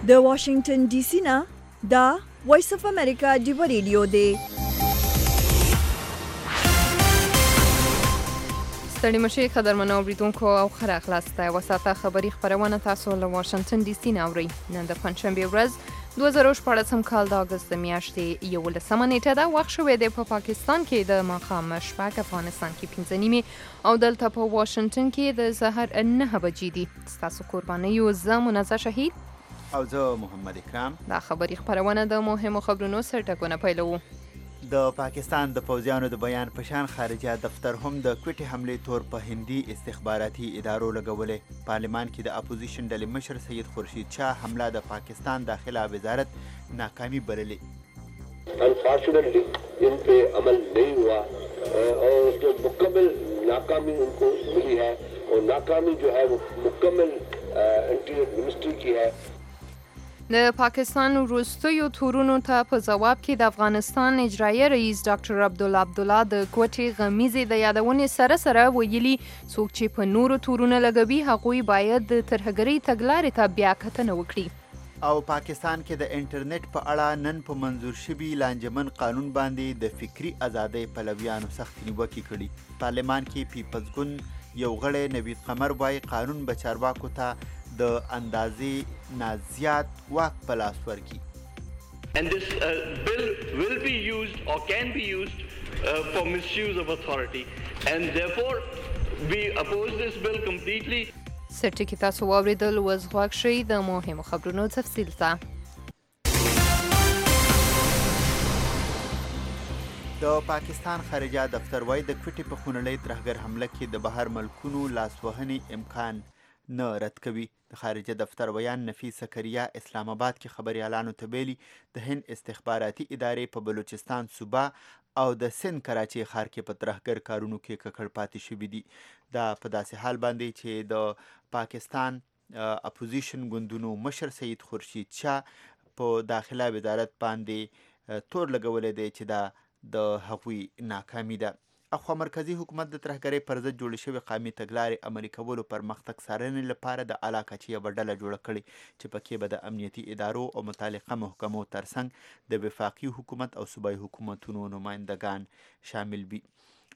د واشنگټن ډي سي نه دا وایس اف امریکا دی ریډیو دی. ستړي مشي قدرمنو اوریدونکو او ښه راغلاست. وساته خبري خپرونه تاسو له واشنگټن ډي سي نه اورئ. نن د پنځشنبې ورځ 2014 کال د اگست میاشتې 11 نیټه ده. وخت شوی دی په پاکستان کې د ماښام شپږ، افغانستان کې 5 نیمې او دلته په واشنگټن کې د سحر 9 بجې دي. ستاسو قرباني یو زه منزه شهید او زه محمد اکرام. دا خبري خپرونه د مهمو خبرونو سرټکونه پیلوو. د پاکستان د پوځیانو د بیان په شان خارجه دفتر هم د کوټې حملې تور په هندي استخباراتي ادارو لګولې. پارلمان کې د اپوزیشن ډلې مشر سید خورشید شاه حمله د پاکستان داخله وزارت ناکامی بللې. Unfortunately in पे अमल नहीं हुआ और जो मुकम्मल नाकामी उनको मिली है और नाकामी जो है वो मुकम्मल इंटीरियर मिनिस्ट्री की है. د پاکستان وروستیو تورونو ته په جواب کې د افغانستان اجرایي رئیس ډاکټر عبدالله د کوټې غمیزې د یادونې سره سره ویلي څوک چې په نورو تورونه لګوي هغوی باید د ترهګرۍ تګلارې ته بیا کتنه وکړي. او پاکستان کې د انټرنیټ په اړه نن په منظور شوي لانجمن قانون باندې د فکری ازادۍ پلویانو سخت نیوکې کړي. پارلمان کې پیپلز ګوند یو غړی نوید قمر وایي قانون به چارواکو ته د اندازې نازیات واک په لاس ورکړي. And this bill will be used or can be used for misuse of authority and therefore we oppose this bill completely. سرټکی تاسو واوریدل وز غوږ شئ د مهمو خبرونو تفصیل ته. د پاکستان خارجه دفتر وایي د کوټې په خونړۍ ترهګر حمله کې د بهر ملکونو لاسوهنې امکان نه رد کوي. د خارجه دفتر ویان نفیس زکریا اسلام آباد کې خبريالانو ته ویلي د هند استخباراتي ادارې په بلوچستان صوبه او د سند کراچي ښار کې په ترهګر کارونو کې ککړ پاتې شوي دي. دا په داسې حال باندې چې د پاکستان اپوزیشن ګوندونو مشر سید خورشید شاه په داخله وزارت باندې تور لګولې دی چې دا د هغوی ناکامي ده. اخوا مرکزی حکومت د ترهګرۍ پر ضد جوړې شوې قومي تګلارې عملي کولو پرمختګ څارنې لپاره د اعلی کچې یوه ډله جوړه کړې چې پکې به د امنیتي ادارو او متعلقه محکمو ترڅنګ د وفاقي حکومت او صوبایي حکومتونو نمایندګان شامل وي.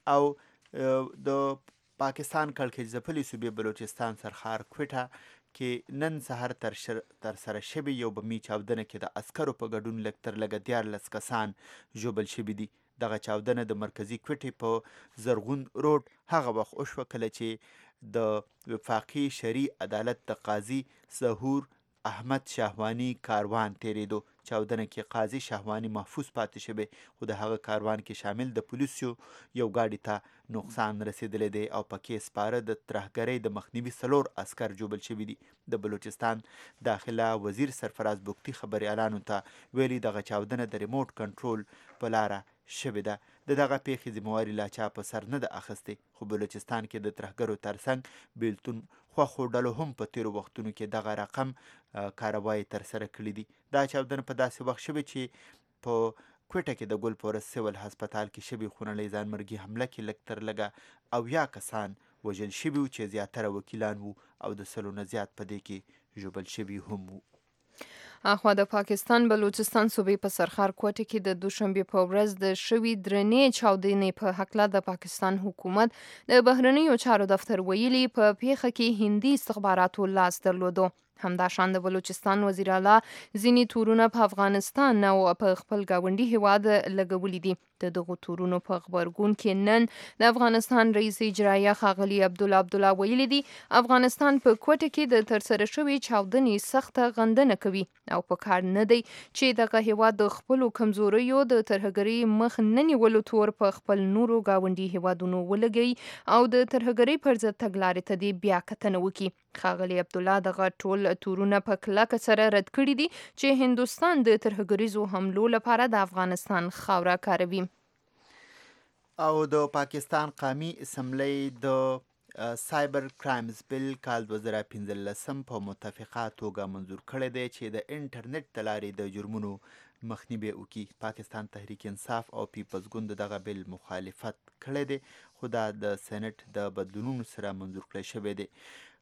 او د پاکستان کړکېچ ځپلې صوبې بلوچستان سرخار کوټه کې نن سهار تر سره شوې یو بمي چاودنه کې د عسکرو په ګډون لږ تر لږه 14 کسان ژوبل شوي دي. دغه چاودنه د مرکزی کوټې په زرغون روډ هغه وخت وشوه کله چې د وفاقي شرعي عدالت د قاضي ظهور احمد شهوانی کاروان تیریدو. چاودنه کې قاضي شهوانی محفوظ پاتې شوی خو د هغه کاروان کې شامل د پولیسو یو ګاډي ته نقصان رسیدلی دی او پکې سپاره د ترهګرۍ د مخنیوي 4 عسکر جوبل شوي دي. د بلوچستان داخله وزیر سرفراز بوختي خبريالانو ته ویلي دغه چاودنه د ریموټ کنټرول په لاره شوې ده. د دغه پیښې ذمواري لا چا په سر نه ده اخیستې خو بلوچستان کې د ترهګرو ترڅنګ بیلتون خوښو ډلو هم په تیرو وختونو کې دغه رقم کاروایی ترسره کړي دي. دا چاودنه په داسې وخت شوې چې په کوټه کې د ګلپورس سیول هسپتال کې شوې خونړۍ ځانمرګي حمله کې لږ تر لږه 90 کسان وژل شوي وو چې زیاتره وکیلان وو او د 100 نه زیات په دې کې ژوبل شوي هم وو. اخوا د پاکستان بلوچستان صوبې په سرخار کوټه کې د دوشنبې په ورځ د شوي درنې چاودنې په هکله د پاکستان حکومت د بهرنیو چارو دفتر ویلي په پیښه کې هندي استخباراتو لاس درلودو. همداشان د بلوچستان وزیر اعلی ځینې تورونه په افغانستان او په خپل ګاونډي هیواد لګولي دي. د دغو تورونو په خبرګون کې نن د افغانستان رئیس اجرایه ښاغلي عبدالله ویلي دي افغانستان په کوټه کې د ترسره شوې چاودنې سخته غندنه کوي او په کار نه دی چې دغه هیواد د خپلو کمزوریو د ترهګرۍ مخ نه نیولو تور په خپل نورو ګاونډي هیوادونو ولګوي او د ترهګرۍ پر ضد تګلارې ته دې بیا کتنه وکړي. ښاغلي عبدالله دغه ټول تورونه په کلکه سره رد کړي دي چې هندوستان د ترهګریزو حملو لپاره د افغانستان خاوره کاروي. او د پاکستان قومي اسمبلی د سایبر کرایمز بل کال 2015 په متفقه توګه منظور کړی دی چې د انټرنیټ د لارې د جرمونو مخنیوی وکړي. پاکستان تحریک انصاف او پیپلز ګوند دغه بل مخالفت کړی دی خو دا د سېنات د بدلونونو سره منظور کړی شوی دی.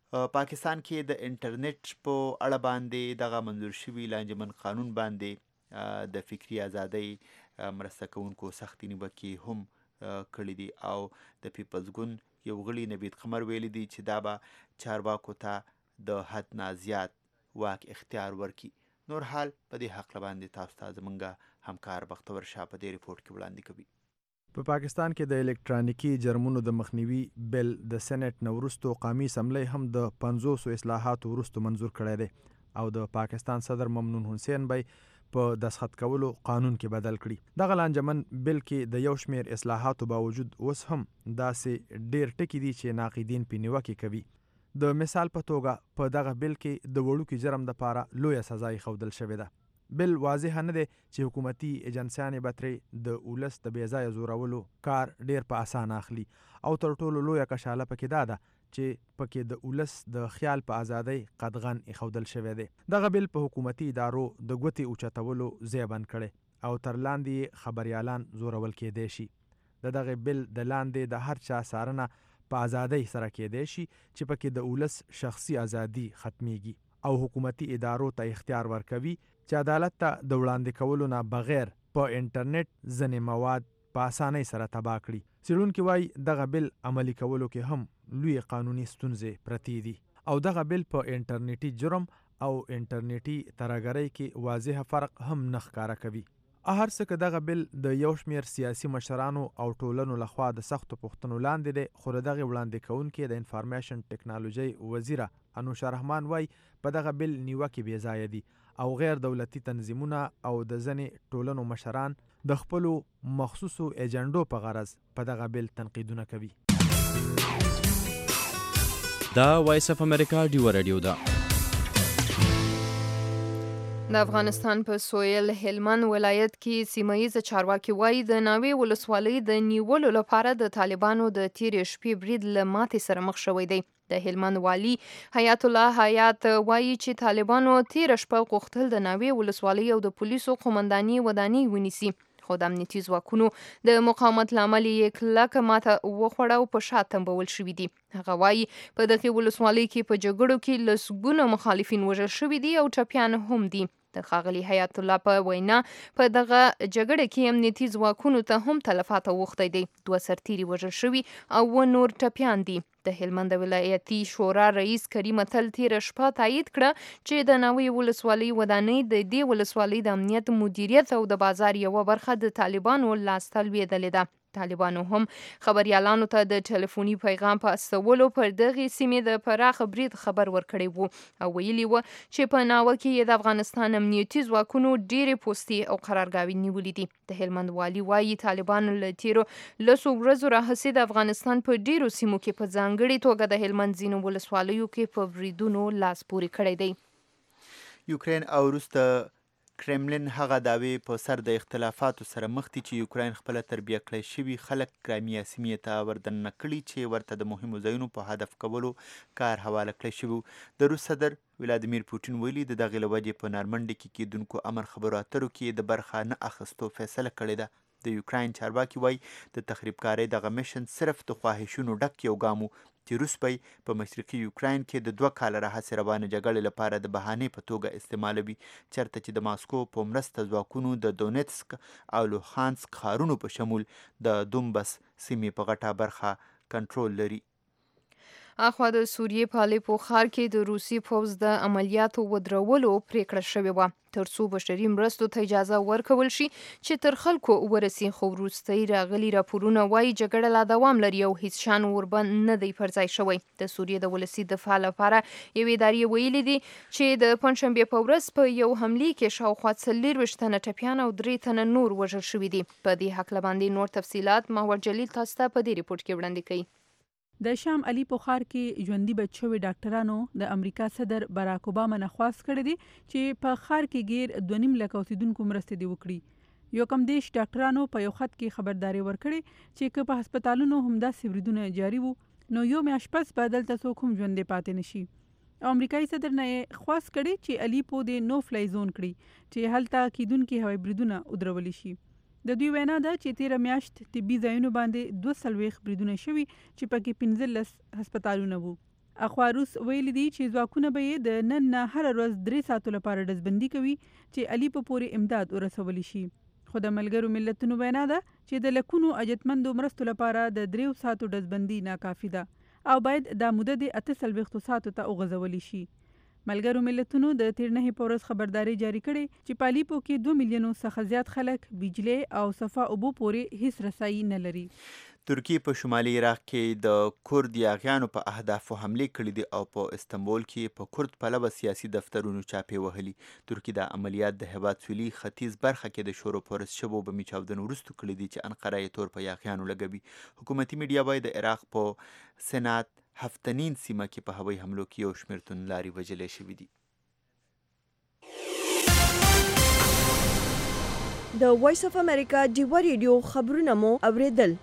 پاکستان کې د انټرنیټ په اړه باندې دغه منظور شوي لانجمن قانون باندې د فکري ازادۍ مرسته کوونکو سختې نیوکې هم کړي دي او د پیپلز ګوند یو غړي نوید قمر ویلي دي چې دا به چارواکو ته د حد نه زیات واک اختیار ورکړي. نور حال په دې حق باندې تاسو ته زمونږ همکار بختور شاه په دې ریپورت کې وړاندې کوي. په پاکستان کې د الکترونیکی جرمونو د مخنیوي بل د سېنات نو وروسته قومي اسمبلی هم د 500 اصلاحاتو وروسته منظور کړی دی او د پاکستان صدر ممنون حسین بای په دستخط کولو قانون کې بدل کړي. دغه لانجمن بل کې د یو شمیر اصلاحاتو باوجود اوس هم داسې ډیر ټکي دي چې ناقدین په نیوکه کوي. د مثال په توګه په دغه بل کې د وړوکي جرم د پاره لویه سزا خودل شوې ده. بل واضح نه دی چې حکومتي ایجنسیانې به ترې د اولس د بې ځایه زورولو کار ډیر په اسانه اخلي او تر ټولو لویه کشاله پکې دا ده چې پکې د اولس د خیال په ازادۍ قدغن ایښودل شوی دی. دغه بل په حکومتي ادارو د ګوتې اوچتولو ځای بند کړی او تر لاندې خبریالان زورول کېدی شي. د دغه بل د لاندې د هر چا څارنه په ازادۍ سره کېدی شي چې پکې د اولس شخصي ازادي ختمیږي او حکومتي ادارو ته اختیار ورکوي چې عدالت ته د وړاندې کولو نه بغیر په انټرنیټ ځینې مواد په اسانۍ سره تباه کړي. څېړونکي وایي دغه بل عملي کولو کې هم لوی قانوني ستونزې پرتې دي او دغه بل په انټرنیټي جرم او انټرنیټي ترهګرۍ کې واضح فرق هم نه ښکاره کوي. هر څه که دغه بل د یو شمیر سیاسي مشرانو او ټولنو لخوا د سختو پوښتنو لاندې دی، خو د دغه وړاندې کوونکي د انفارمیشن ټکنالوژي وزیره انوشا رحمان وایي په دغه بل نیوکې بې ځایه دي او غیر دولتي تنظیمونه او د ځینې ټولنو مشران د خپلو مخصوصو ایجنډو په غرض په دغه بل تنقیدونه کوي. دا وایس اف امریکا ډیو رادیو ده. د افغانستان په سویل هلمند ولایت کې سیمه ییزه چارواکي وایي د ناوې ولسوالۍ د نیولو لپاره د طالبانو د تیرې شپې برید له ماتې سره مخ شوی دی. د هلمند والی حیات الله حیات وایي چې طالبانو تیره شپه غوښتل د ناوې ولسوالۍ او د پولیسو قومنداني ودانۍ ونیسي، خو د امنیتي ځواکونو د مقاومت له امله یې کلکه ماته وخوړه او په شا تنبول شوي دي. هغه وایي په دغې ولسوالۍ کې په جګړو کې لسګونه مخالفین وژل شوي دي او ټپیان هم دي. د ښاغلي حیات الله په وینا په دغه جګړه کې امنیتي ځواکونو ته هم تلفات اوښتی دی، 2 سرتیري وژل شوي او 2 نور ټپیان دي. د هلمند ولایتي شورا رئیس کریم اتل تیره شپه تایید کړه چې د ناوې ولسوالۍ ودانۍ د دې ولسوالۍ د امنیت مدیریت او د بازار یوه برخه د طالبانو لاسته لوېدلې ده. طالبانو هم خبريالانو ته د ټلیفوني پیغام په استولو پر دغه سیمې د پراخ برید خبر ورکړی وو او ویلي وو چې په ناوه کې د افغانستان امنیتي ځواکونو ډېرې پوستې او قرارګاوې نیولې دي. د هلمند والي وایي طالبانو له تیرو 10 ورځو راهیسې د افغانستان په ډېرو سیمو کې په ځانګړې توګه د هلمند ځینو ولسوالیو کې په بریدونو لاس پورې کړی دی. یوکرین او وروسته کرملین هغه دعوی په سر د اختلافاتو سره مخ دي چې یوکرین خپل تربیه کړی شوي خلک کرایمیا سیمې ته وردننه کړي چې ورته د مهمو ځایونو په هدف کولو کار حواله کړی شوي. د روس صدر ولادیمیر پوټین ویلي د دغې له وجې په نارمنډي کې کیدونکو امر خبرو اترو کې د برخه نه اخیستو فیصله کړې ده. د یوکراین چارواکي وایي د تخریبکارۍ دغه میشن صرف د خواهشونو ډک یو ګام و چې روس به په مشرقي یوکراین کې د 2 کاله راهیسې روانې جګړې لپاره د بهانې په توګه استعمالوي، چېرته چې د ماسکو په مرسته ځواکونو د دونیتسک او لوهانسک ښارونو په شمول د دومبس سیمې په غټه برخه کنټرول لري. اخوا د سوریې په الیپو ښار کې د روسي پوځ د عملیاتو ودرولو پریکړه شوې وه ترڅو بشري مرستو ته اجازه ورکول شي چې تر خلکو ورسي، خو وروستۍ راغلي راپورونه وایي جګړه لا دوام لري او هیڅ شان وربند نه دی پر ځای شوی. د سوریې د ولسي دفاع لپاره یوې ادارې ویلي دي چې د پنجشنبې په ورځ په یو حملې کې شاوخوا 40 تنه ټپیان او 3 تنه نور وژل شوي دي. په دې هکله باندې نور تفصیلات محور جلیل تاسو ته په دې ریپورت کې وړاندې کوي. د شام الیپو ښار کې ژوندي بچ شوي ډاکټرانو د امریکا صدر باراک اوباما نه خواست کړی دی چې په ښار کې غیر 2.5 لک اوسیدونکو مرستې دی وکړي. یو کم دیش ډاکټرانو په یو خط کې خبرداري ورکړي چې که په هسپتالونو همداسې بریدونه جاري وو نو یو میاشت پس به دلته څوک هم ژوندي پاتې نشي. امریکایي صدر نه خواست کړي چې الیپو د نو فلای زون کړي چې هلته کیدونکي هوایي بریدونه ودرول شي. د دوی وینا ده چې 13 میاشت طبي ځایونو باندې 240 بریدونه شوي چې پکې 15 هسپتالونه وو. اخوا روس ویلي دي چې ځواکونه به یې د نن نه هره ورځ 3 ساعتو لپاره ډزبندي کوي چې الیپو پورې امداد ورسولی شي. خو د ملګرو ملتونو وینا ده چې د لکونو اجتمندو مرستو لپاره د 3 ساعتو ډزبندي ناکافي ده او باید دا موده د 48 ساعتو ته وغځولی شي. ملګرو ملتونو د تیر نه په ورځ خبرداري جاری کړې چې په الیپو کې 2 میلیونو څخه زیات خلک بجلی او صفا اوبو پورې هیڅ رسایي نه لري. ترکیه په شمالي عراق کې د کورد یاغیانو په اهدافو حملې کړې دي او په استنبول کې په کورد پلوه سیاسي دفترونو چاپې وهلي. ترکیه د عملیات د هیواد سویلي ختیځ برخه کې د شور و پرست شوو بمي چاودنو وروسته کړې دي چې انقره یې تور په یاغیانو لګوي. حکومتي میډیا وایي د عراق په سنات هفتنین سیمه کې په هوایي حملو کې یو شمېر توندلارې وژلې شوي دي. د وایس اف امریکا ډیوه ریډیو خبرونه مو اوریدل.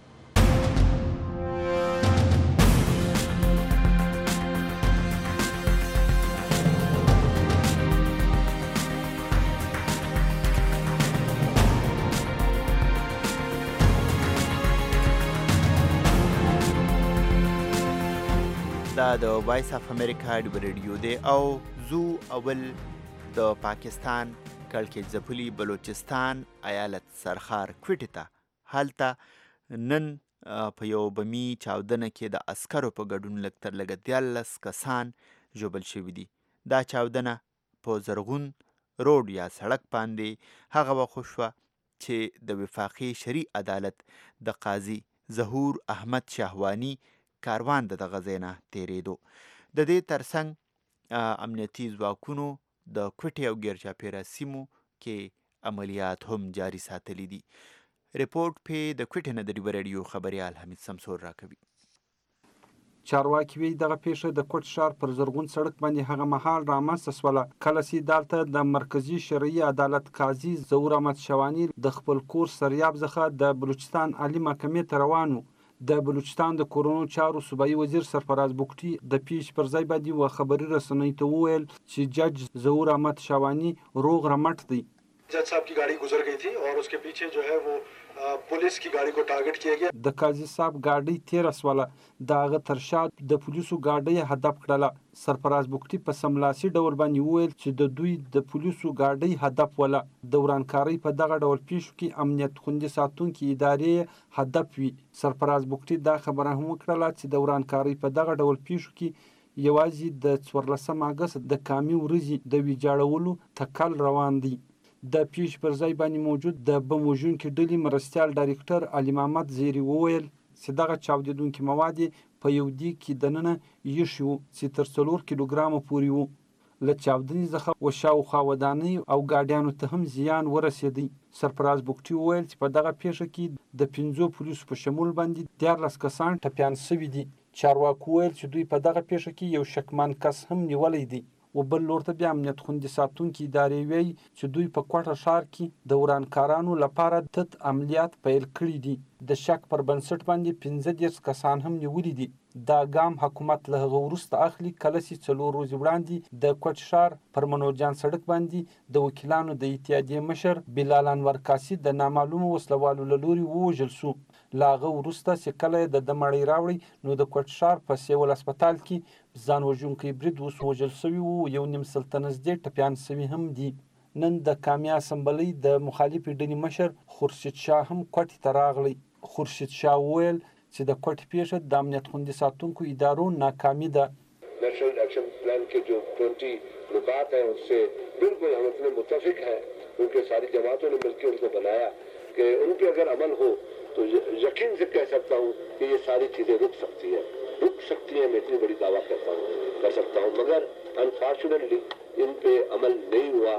دا د وایس اف امریکا ډیوه ریډیو دی او زو اول د پاکستان کلکې ځپلي بلوچستان ایالت سرخار کوټې ته هلته نن په یو بمي چاودنه کې د عسکرو په ګډون لږ تر لږه 13 کسان ژوبل شوي دي. دا چاودنه په زرغون روډ یا سړک باندې هغه وخت وشوه چې د وفاقي شرعي عدالت د قاضي ظهور احمد شهواني کاروان د دغه ځای نه تېرېدو. د دې ترڅنګ امنیتي ځواکونو د کوټې او ګیرچاپېره سیمو کې عملیات هم جاري ساتلي دي. ریپورټ پې د کوټې نه د ډیوه ریډیو خبریال حمید سمسور راکوي. چارواکي وایي دغه پیښه د کوټ ښار پر زرغون سړک باندې هغه مهال رامنځته شوله کله چې دلته د مرکزي شرعي عدالت قاضي ظهور احمد شهواني د خپل کور سریاب څخه د بلوچستان عالي محکمې ته روان و. د بلوچستان د کورونو چارو صوبایي وزیر سرفراز بوکټي د پیښې پر ځای باندې و خبري رسنیو ته وویل چې جج ظهور احمد شهواني روغ رمټ دی. जज साहब की गाड़ी गुजर गई थी और उसके पीछे जो है वो पुलिस की गाड़ी को टारगेट किया गया. د قاضي صاحب गाड़ी تیر اسواله داغه ترشا د پولیسو गाड़ी هدف کړله. سرفراز بوکټي په سملاسي ډول باندې وویل چې د دوی د پولیسو गाड़ी هدف ولا د ورانکاري په دغه ډول پیښو کې امنیت خوندي ساتونکو ادارې هدف وي. سرفراز بوکټي دا خبره هم وکړه چې د ورانکاري په دغه ډول پیښو کې یوازې د 14 اگست د کامي ورځې د ویجاړولو تکل روان دی. د پیښې پر ځای باندې موجود د بم وژونکي ډلې مرستیال ډایرکټر علي محمد زیری وویل چې دغه چاودېدونکي مواد په یو دیګ کې دننه ایښي وو چې تر 4 کیلوګرامه پورې وو. له چاودنې څخه و شاوخوا ودانۍ او ګاډیانو ته هم زیان ورسېدی. سرفراز بوکټي وویل چې په دغه پیښه کې د 15 پولیسو په شمول باندې 14 کسان ټپیان شوي دي. چارواکو وویل چې دوی په دغه پیښه کې یو شکمن کس هم نیولی دی. و بل لور ته بیا امنیت خوندي ساتونکي ادارې وایي چې دوی په کوټه ښار کې د ورانکارانو لپاره تت عملیات پیل کړي دي. د شک پر بنسټ باندې 15 کسان هم نیولي دي. دا ګام حکومت له هغه وروسته اخلي کله چې 4 ورځې وړاندې د کوټ ښار پر منوجان سړک باندې د وکیلانو د اتحادیې مشر بلال انور کاسي د نامعلومو وسلوالو له لوري ووژل شو. له هغه وروسته چې کله د مړی راوړی نو د کوټ ښار په سیول هسپتال کې ځان وژونکی برید وژل شوي وو. یو نیم سل نږدې ټپیان شوي هم دي. نن د کامیا اسمبلۍ د مخالفې ډلې مشر خورشید شاه هم کوټې ته راغلی. خورشید شاه وویل چې د کوټې پیښه د امنیت خوندي ساتونکو ادارو ناکامي ده. नेशनल एक्शन प्लान के जो 20 नुकात हैं उससे बिल्कुल हम अपने मुत्तफिक हैं. उनके सारी जमातों ने मिलकर उनको बनाया कि उनके अगर अमल हो तो यकीन से कह सकता हूँ कि ये सारी चीज़ें रुक सकती हैं. मैं इतनी बड़ी दावा कर सकता हूँ. मगर अनफॉर्चुनेटली इन पे अमल नहीं हुआ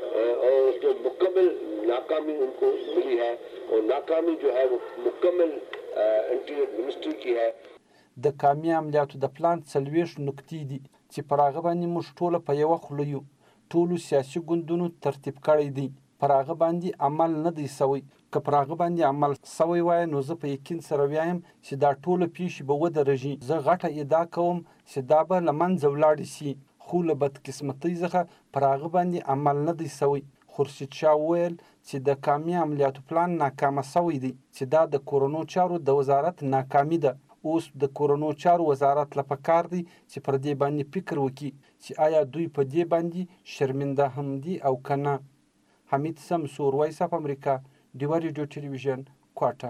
और जो मुकम्मल नाकामी उनको मिली है और नाकामी जो है वो मुकम्मल इंटीरियर मिनिस्ट्री की है. د کامي عملیاتو د پلان 40 نکتې دي چې پر هغه باندې موږ ټوله په یوه خوله یو. ټولو سیاسي ګوندونو ترتیب کړی دی. پر هغه باندې عمل نه دی سوی. که پر هغه باندې عمل سوی وای نو زه په یقین سره وایم چې دا ټوله پیښې به ودرېږي. زه غټه ادعا کوم چې دا به له منځه ولاړې شي. خو له بدقسمتۍ څخه پر هغه باندې عمل نه دی سوی. خورشید شاه وویل چې د کامي عملیاتو پلان ناکامه سوی دی چې دا د کورونو چارو د وزارت ناکامي ده. اوس د کورونو چارو وزارت له پکار دی چې پر دې باندې فکر وکړي چې آیا دوی په دې باندې شرمنده هم دي او که نه. حمید سمسور، وایس اف امریکا، ډیوه ریډیو ټلویزیون، کوټه.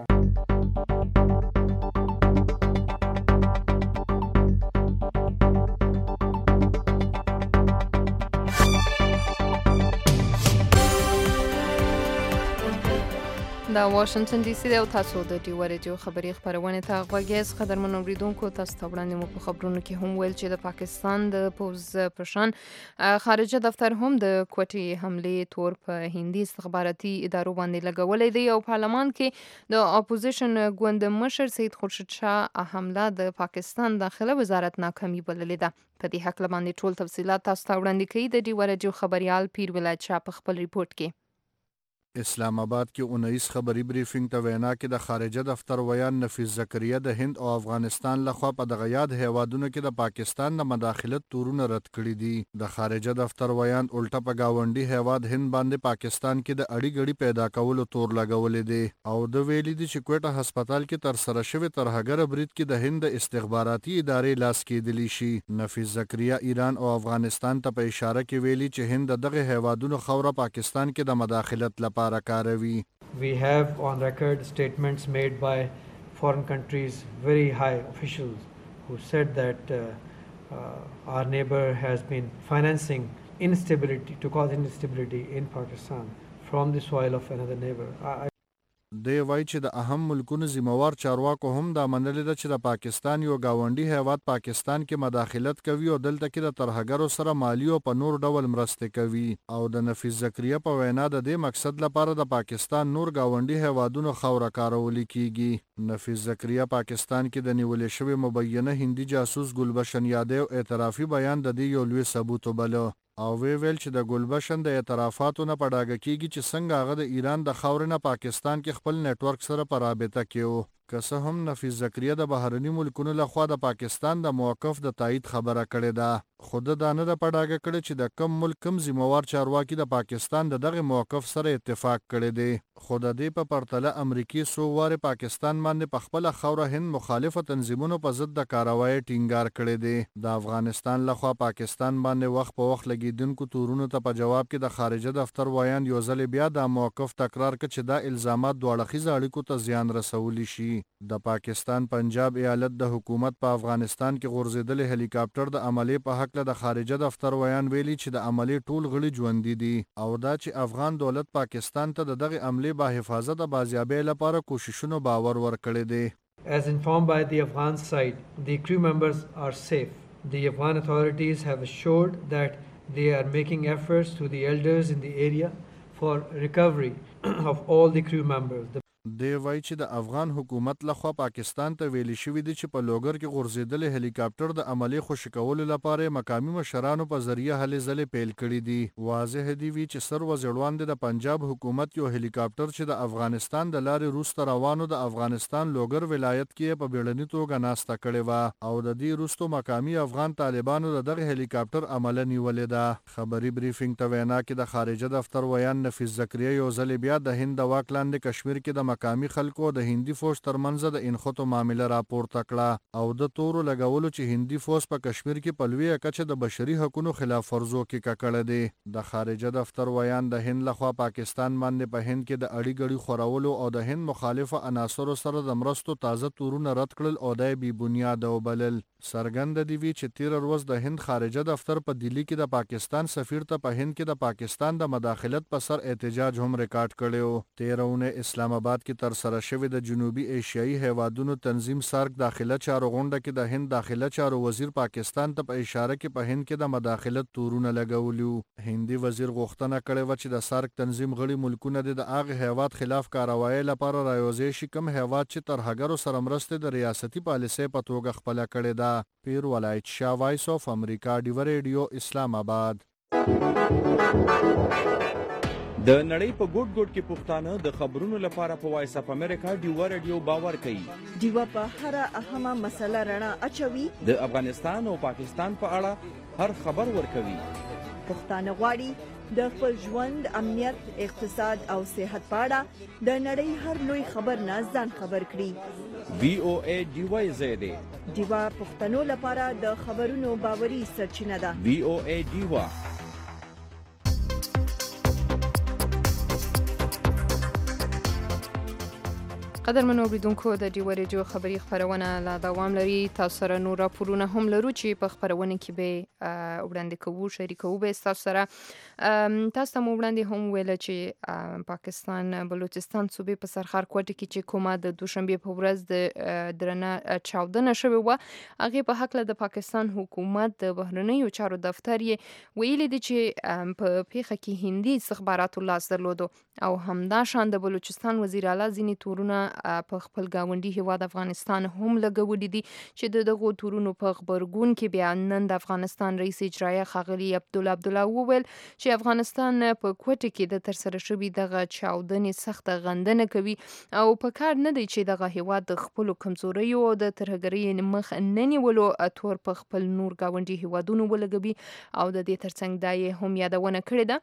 دا واشنگټن ډي سي دی او تاسو د ډیوه ریډیو خبري خبرونه ته غوږ یاست. قدرمنو اوریدونکو، تاسو ته وړاندې مو په خبرونو کې هم ویل چې د پاکستان د پوز پرشان خارجه دفتر هم د کوټي حمله تور په هندي استخباراتي ادارو باندې لګولې دی او پارلمان کې د اپوزیشن ګوند مشر سید خورشید شاه حمله د پاکستان داخله وزارت ناکامي بللې ده. په دې حق باندې ټول تفصيلات تاسو ته وړاندې کوي د ډیوه ریډیو خبريال پیر ولایت شاه په خپل ریپورت کې. اسلام آباد کې 19 خبري بریفینګ ته وینا کې د خارجه دفتر ویان نفیس زکریا د هند او افغانستان لخوا په دغه یاد هیوادونو کې د پاکستان د مداخلت تورونه رد کړي دي. د خارجه دفتر ویان الټا په گاونډي هیواد هند باندې پاکستان کې د اړي غړي پیدا کولو تور لګولې دي او د ویلي دي چې کوټه هسپتال کې تر سره شوی ترهګر برید کې د هند استخباراتي ادارې لاس کېدلی شي. نفیس زکریا ایران او افغانستان ته په اشاره کې ویلي چې هند دغه هیوادونو خوره پاکستان کې د مداخلت لپاره We have on record statements made by foreign countries, very high officials, who said that our neighbor has been financing instability, to cause instability in Pakistan from the soil of another neighbor. دی وای چې د اهم ملکونو ذمہوار چارواکو هم دا منلې ده چې د پاکستان یو گاونډي هیواد پاکستان کې مداخلت کوي او دلته کې د ترهګرو سره مالی او په نور ډول مرسته کوي. او د نفیس زکریا په وینا د دې مقصد لپاره د پاکستان نور گاونډي هیوادونو خوره کارول کیږي. نفیس زکریا پاکستان کې د نیولې شوی مبینه هندي جاسوس ګلبشن یادیو اعترافي بیان د دې یو لوی ثبوت وبله او ویل چې د ګلبشن د اعترافاتو نه پډاګه کیږي چې څنګه هغه د ایران د خاورې نه پاکستان کې خپل نت ورک سره په رابطه کې وو. که څه هم نفیس زکریا د بهرني ملکونو لخوا د پاکستان د موقف د تایید خبره کړې ده، خو د نه د پډاګه کړي چې د کم ملک کم ذمہوار چارواکي د پاکستان د دغه موقف سره اتفاق کړي دي. خو د دې په پرتله امریکای سو واره پاکستان باندې په خپل خوره هند مخالفه تنظیمونو په ضد د کاروایی ټینګار کړي دي. د افغانستان لخوا پاکستان باندې وخت په وخت لګیدونکو تورونو ته په جواب کې د خارجه دفتر ویان یو ځل بیا د موقف تکرار کړ چې دا الزامات دوه اړخیزه اړیکو ته زیان رسولی شي. د پاکستان پنجاب ایالت د حکومت په افغانستان کې غورځېدلې هلی کاپټر د عملې په حق له د خارجه دفتر ویان ویلي چې د عملې ټول غړي ژوندي دي او دا چې افغان دولت پاکستان ته د دغه عملې با حفاظت د بازیابۍ لپاره کوششونو باور ورکړی دی. As informed by the Afghan side, the crew members are safe. The Afghan authorities have assured that they are making efforts to the elders in the area for recovery of all the crew members. دی وای چې د افغان حکومت لخوا پاکستان ته ویلي شوی دی چې په لوګر کې غورځېدلې هلی کاپټر د عملي خوشی کولو لپاره مقامی مشرانو په ذریعہ هلې ځلې پیل کړي دي. واضح دی وی چې سر وزړوان د پنجاب حکومت یو هلی کاپټر چې د افغانستان د لارې روسته روانو د افغانستان لوګر ولایت کې په بیړني توګه ناسته کړې و او د دې روستو مقامی افغان طالبانو دغه هلی کاپټر عمله نیولې ده. خبري بریفینګ ته وینا کې د خارجه دفتر ویان نفیس زکریا یو ځل بیا د هند د واک لاندې کشمیر کې د مقامی خلکو د هندي فوج ترمنځ د انخوتو معامله راپورته کړه او د تورو لګولو چې هندي فوج په کشمیر کې په لویه کچه د بشري حقوقو خلاف ورزو کې ککړه دي. د خارجه دفتر ویان د هند لخوا پاکستان باندې په هند کې د اړي غړي خورولو او د هند مخالفه عناصرو سره د مرستو تازه تورونه رد کړل او د بی بنیاد وبلل. سرګند دی وی چې 13 ورځ د هند خارجه دفتر په دلی کې د پاکستان سفیر ته په هند کې د پاکستان د مداخلت په سر احتجاج هم ریکارډ کړو. 13 اسلام آباد کې تر سره شوی د جنوبي ایشیایي هیوادونو تنظیم سارک داخله چارو غونډه کې د هند داخله چارو وزیر پاکستان ته په اشاره کې په هند کې د مداخلت تورونه لګولیو. هندي وزیر غوښتنه کړې و چې د سارک تنظیم غړي ملکونه د هغه هیواد خلاف کاروایی لپاره راوځي شي کوم هیواد چې ترهګرو سره مرسته د ریاستي پالیسۍ په توګه خپل کړې ده. پیر ولایت شاه، وایس اف امریکا، ډیوه ریډیو، اسلام آباد. د نړۍ په ګوټ ګوټ کې پښتانه د خبرونو لپاره په وایس اف امریکا ډیوه ریډیو باور کوي. ډیوه په هر اهمه مسله رڼا اچوي. د افغانستان او پاکستان په اړه هر خبر ورکوي. پښتانه غواړي د خپل ژوند، امنیت، اقتصاد او صحت په اړه د نړۍ هر لوی خبر نه ځان خبر کړي. VOA ډیوای زیاده ډیوا پښتنو لپاره د خبرونو باوري سرچینه ده. VOA ډیوا. قدرمنو اوریدونکو، د ډیوا رادیو خبری خبرونه لا دوام لري. تاسو سره نور راپورونه هم لرو چې په خبرونه کې به وړاندې کوو، شریکو به تاسو سره. تاسو ته وړاندې هم ویل چې پاکستان بلوچستان صوبې په سرخار کوټه کې چې کومه د دوشنبه په ورځ د درنه چاودنه شوې و، هغه په حق له د پاکستان حکومت د بهرنیو چارو دفتر یې ویلي دي چې په پیښه کې هندي استخباراتو لاس درلودو او همدا شان د بلوچستان وزیر اعلی ځینې تورونه په خپل گاونډي هیواد افغانستان هم لګولي دي چې دغه تورونو په خبرګون کې بیا نن د افغانستان رئیس اجرایه ښاغلي عبدالله وویل چې افغانستان په کوټه کې د ترسره شوې دغه چاودنې سخته غندنه کوي او په کار نه دی چې دغه هیواد د خپل کمزوریو او د ترهګرۍ مخ نه نیولو تور په خپل نور گاونډي هیوادونو ولګوي او د دې ترڅنګ دا یې هم یادونه کړې ده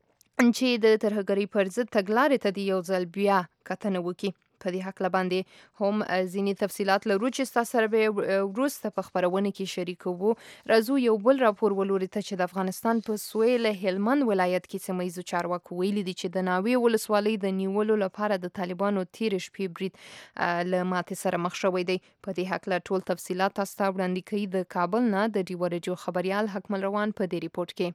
چې د ترهګرۍ پر ضد تګلارې ته یو ځل بیا کتنه وکړي. په دې حق باندې هم ځینې تفصيلات لرو چې تاسو سره به وروسته په خبرونه کې شریکوو. راځو یو بل راپور ولوري ته چې د افغانستان په سویل هلمند ولایت کې سیمایي چارواکو ویلي دي چې د ناوې ولسوالۍ د نیولو لپاره د طالبانو تیر شپې برید له ماتې سره مخ شوی دی. په دې حق له ټول تفصيلات تاسو ته وړاندې کوي د کابل نه د ډیوا رادیو خبريال حکمل روان په دې ریپورت کې.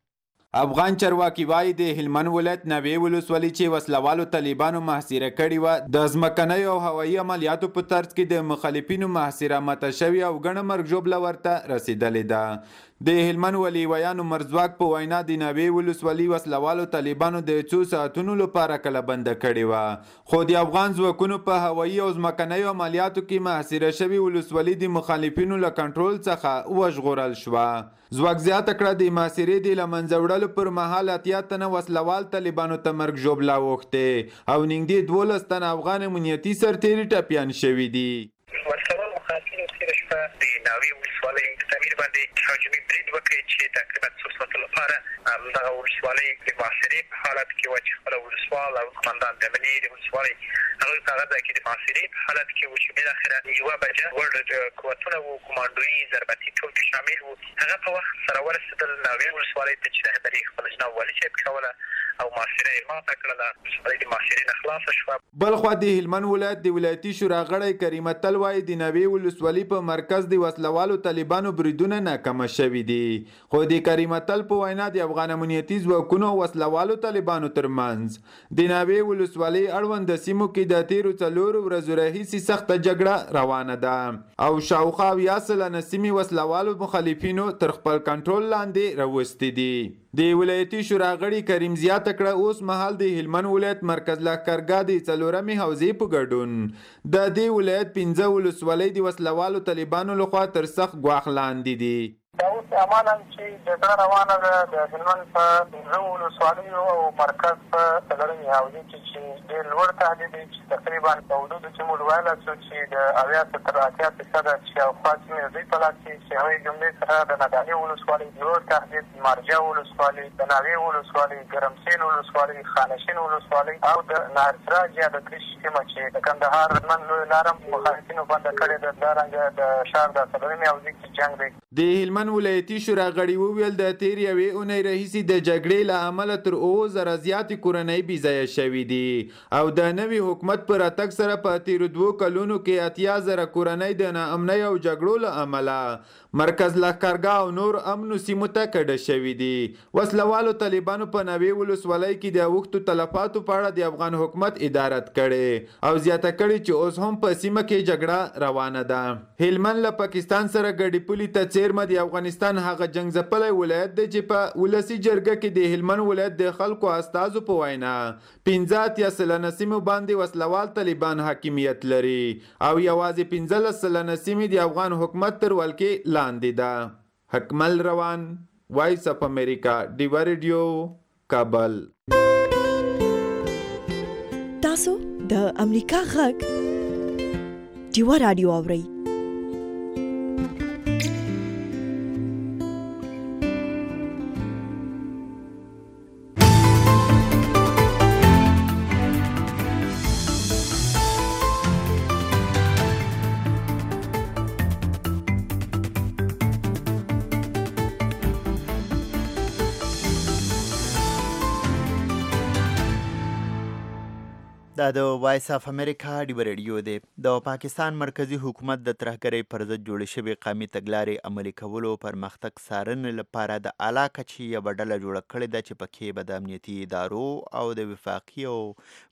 افغان چارواکي وایي د هلمند ولایت ناوې ولسوالۍ چې وسلوالو طالبانو محاصره کړې وه، د ځمکنیو او هوایي عملیاتو په ترڅ کې د مخالفینو محاصره ماته شوې او ګڼه مرګ ژوبله ورته رسېدلې ده. د هلمند ولي ویانو مرزواک په وینا د ناوې ولسوالۍ وسلوالو طالبانو د څو ساعتونو لپاره کله بنده کړې وه، خو د افغان ځواکونو په هوایي او ځمکنیو عملیاتو کې محاصره شوې ولسوالۍ د مخالفینو له کنټرول څخه وژغورل شوه. ځواک زیاته کړه د محاصرې د له منځه وړلو پر مهال 80 تنه وسلوال طالبانو ته مرګ ژوبله اوښتې او نږدې 12 تنه افغان امنیتي سرتېري ټپیان شوي دي. وسلوال مخالفینو تېره شپه د ناوې ولسوالۍ د تعمیر باندې هجومي برید وکړ چې تقریبا څو ساعتو لپاره دغه ولسوالۍ د محاصرې په حالت کې وه چې خپله ولسوال او قمندان د امنیې د ولسوالۍ هغوی په هغه ځای کې د محاصرې په حالت کې وو چې بالاخره 1 بجه وړ قوتونه وو، کمانډویي ضربتي ټول کې شامل وو. هغه په وخت سره ورسېدل ناوې ولسوالۍ ته چې رهبري خپل جناب والي صاحب کوله او محاصره یې ماته کړله. ولسوالۍ د محاصرې نه خلاصه شوه. بلخوا د هلمند ولایت د ولایتي شورا غړی کریم تل وایي د ناوې ولسوالۍ په مرکز د وسلوالو طالبانو بریدونه ناکامه شوي دي، خو د کریم تل په وینا د افغان امنیتي ځواکونو او وسلوالو طالبانو ترمنځ د ناوې ولسوالۍ اړوند سیمو کې د تیرو 4 ورځو راهیسې سخته جګړه روانه ده او شاوخوا 80 سیمې وسلوالو مخالفینو تر خپل کنټرول لاندې راوستي دي. د ولایتي شورا غړي کریم زیاته کړه اوس مهال د هلمند ولایت مرکز لښکرګاه د 4مې حوزې په ګډون د دې ولایت 15 ولسوالۍ د وسلوالو طالبانو لخوا تر سخت ګواښ لاندې دي. دا اوس عملاً چې جګړه روانه ده د هلمند په 15 ولسوالیو او مرکز په 4مې حوزې کې چې ډېر لوړ تهدید دی چې تقریبا په حدودو کې موږ ویلی شو چې د 80 تر 80% شاوخوا سیمې د دوی په لاس کې چې هغوی جملې څخه د نادعلي ولسوالۍ لوړ تهدید، مارجه ولسوالۍ، د ناوې ولسوالۍ، ګرمسین ولسوالۍ، خانشین ولسوالۍ او د نهرسراج یا د کریش سیمه چې د کندهار هلمند لویه لاره مخالفینو بنده کړې ده. همدارنګه د ښار د 4مې حوزې کې جنګ دی. د هلمند ولایتي شورا غړي وویل د تیر یوې اونۍ راهیسې د جګړې له امله تر 2000 زیاتې کورنۍ بېځایه شوي دي او د نوي حکومت په راتګ سره په تیرو 2 کلونو کې 80,000 کورنۍ د ناامنۍ او جګړو له امله مرکز لښکرګاه او نور امنو سیمو ته کډه شوي دي. وسلوالو طالبانو په ناوې ولسوالۍ کې د اوښتو تلفاتو په اړه د افغان حکومت ادارت کړي او زیاته کړي چې اوس هم په سیمه کې جګړه روانه ده. هلمند له پاکستان سره ګډې پولې ته څیرمه د افغانستان هغه جنګ ځپلی ولایت دی چې په ولسي جرګه کې د هلمند ولایت د خلکو استازو په وینا 15 سلنه سیمو باندې وسلوال طالبان حاکمیت لري او یوازې 15 سلنه سیمې د افغان حکومت تر ولکې لاندې ده. حکمل روان، وایس اف امریکا، ډیوا رادیو، کابل. تاسو د امریکا غږ ډیوا رادیو اورئ. دا د وایس اف امریکا ډیو ریډیو دی. د پاکستان مرکزی حکومت د ترهګرۍ پر ضد جوړې شوې قومي تګلارې عملي کولو پرمختګ څارنې لپاره د اعلی کچې یوه ډله جوړه کړې ده چې پکې به د امنیتي ادارو او د وفاقي او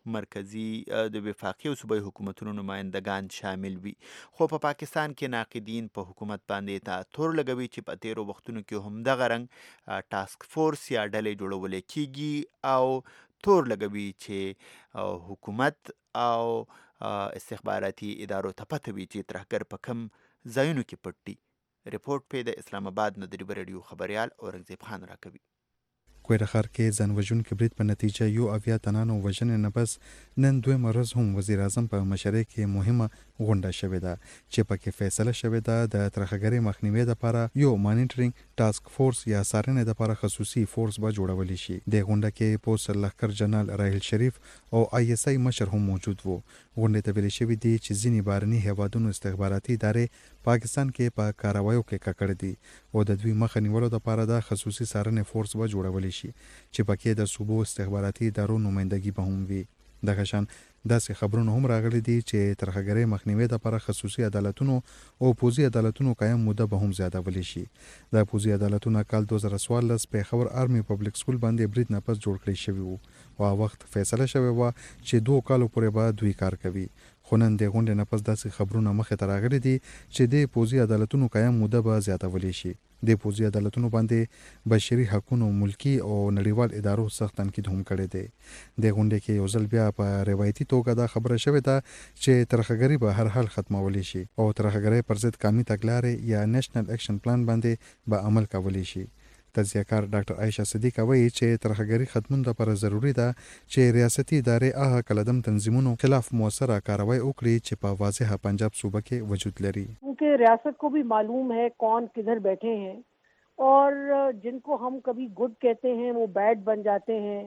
صوبایي حکومتونو نمایندګان شامل وي. خو په پاکستان کې ناقدین په حکومت باندې تور لګوي چې په تیرو وختونو کې همدغه رنګ ټاسک فورس یا ډلې جوړول کیږي او تور لګوي چې حکومت او استخباراتي ادارو ته پته وي چې ترهګر په کم ځایونو کې پټ دي. رپورټ په د اسلام آباد نه د ډیو ریډیو خبریال اورنګزیب خان راکوي. کویټه ښار کې ځانوژونکي برید په نتیجه 71 تنانو وژنې نه بس نن دویمه ورځ هم وزیر اعظم په مشرۍ کې مهمه غونډه شوې ده چې پکې فیصله شوې ده د ترهګرۍ مخنیوي لپاره یو مانیټرینګ ټاسک فورس یا څارنې لپاره خصوصي فورس به جوړول شي. د غونډه کې پوسټ لښکر جنرال راحیل شریف او آی اس آی مشر هم موجود وو. غونډه ته ویل شوې دي چې ځینې بهرني هیوادونو استخباراتي ادارې پاکستان کې په کاروایو کې ککړ دي او د دوی مخه نیولو لپاره د خصوصي څارنې فورس به جوړول شي چې پکې د صوبو استخباراتي ادارو نمائندګي به هم وي. دغه شان داسې خبرونه هم راغلي دي چې ترهګرۍ مخنیوي لپاره خصوصي عدالتونو او پوځي عدالتونو قایم موده به هم زیاتولی شي. د پوځي عدالتونو کال 2014 پیښور آرمي پبلک سکول باندې برید نه پس جوړ کړی شوی وو او وخت فیصله شوی و چې 2 کالو پورې به دوی کار کوي. خو نن د غونډې نه پس داسې خبرونه مخې ته راغلي دي چې د پوځي عدالتونو قایم موده به زیاتولی شي. د پوځي عدالتونو باندې بشري حقوقو ملکی او نړیوال ادارو سخت تنقید هم کړی دی. د غونډې کې یو ځل بیا په روایتي توګه دا خبره شوې ده چې ترهګري به هر حال ختمولی شي او ترهګرۍ پر ضد قومي تګلارې یا نېشنل اکشن پلان باندې به عمل کولی شي. تجزیه‌کار ډاکټر عایشه صدیقه وایي چې ترهګري ختمون لپاره ضروری ده چې ریاستي ادارې هغه کلدم تنظیمونو خلاف موثره کاروایی وکړي چې په واضحه پنجاب صوبه کې وجود لري. क्योंकि रियासत को भी मालूम है कौन किधर बैठे हैं और जिनको हम कभी गुड कहते हैं वो बैड बन जाते हैं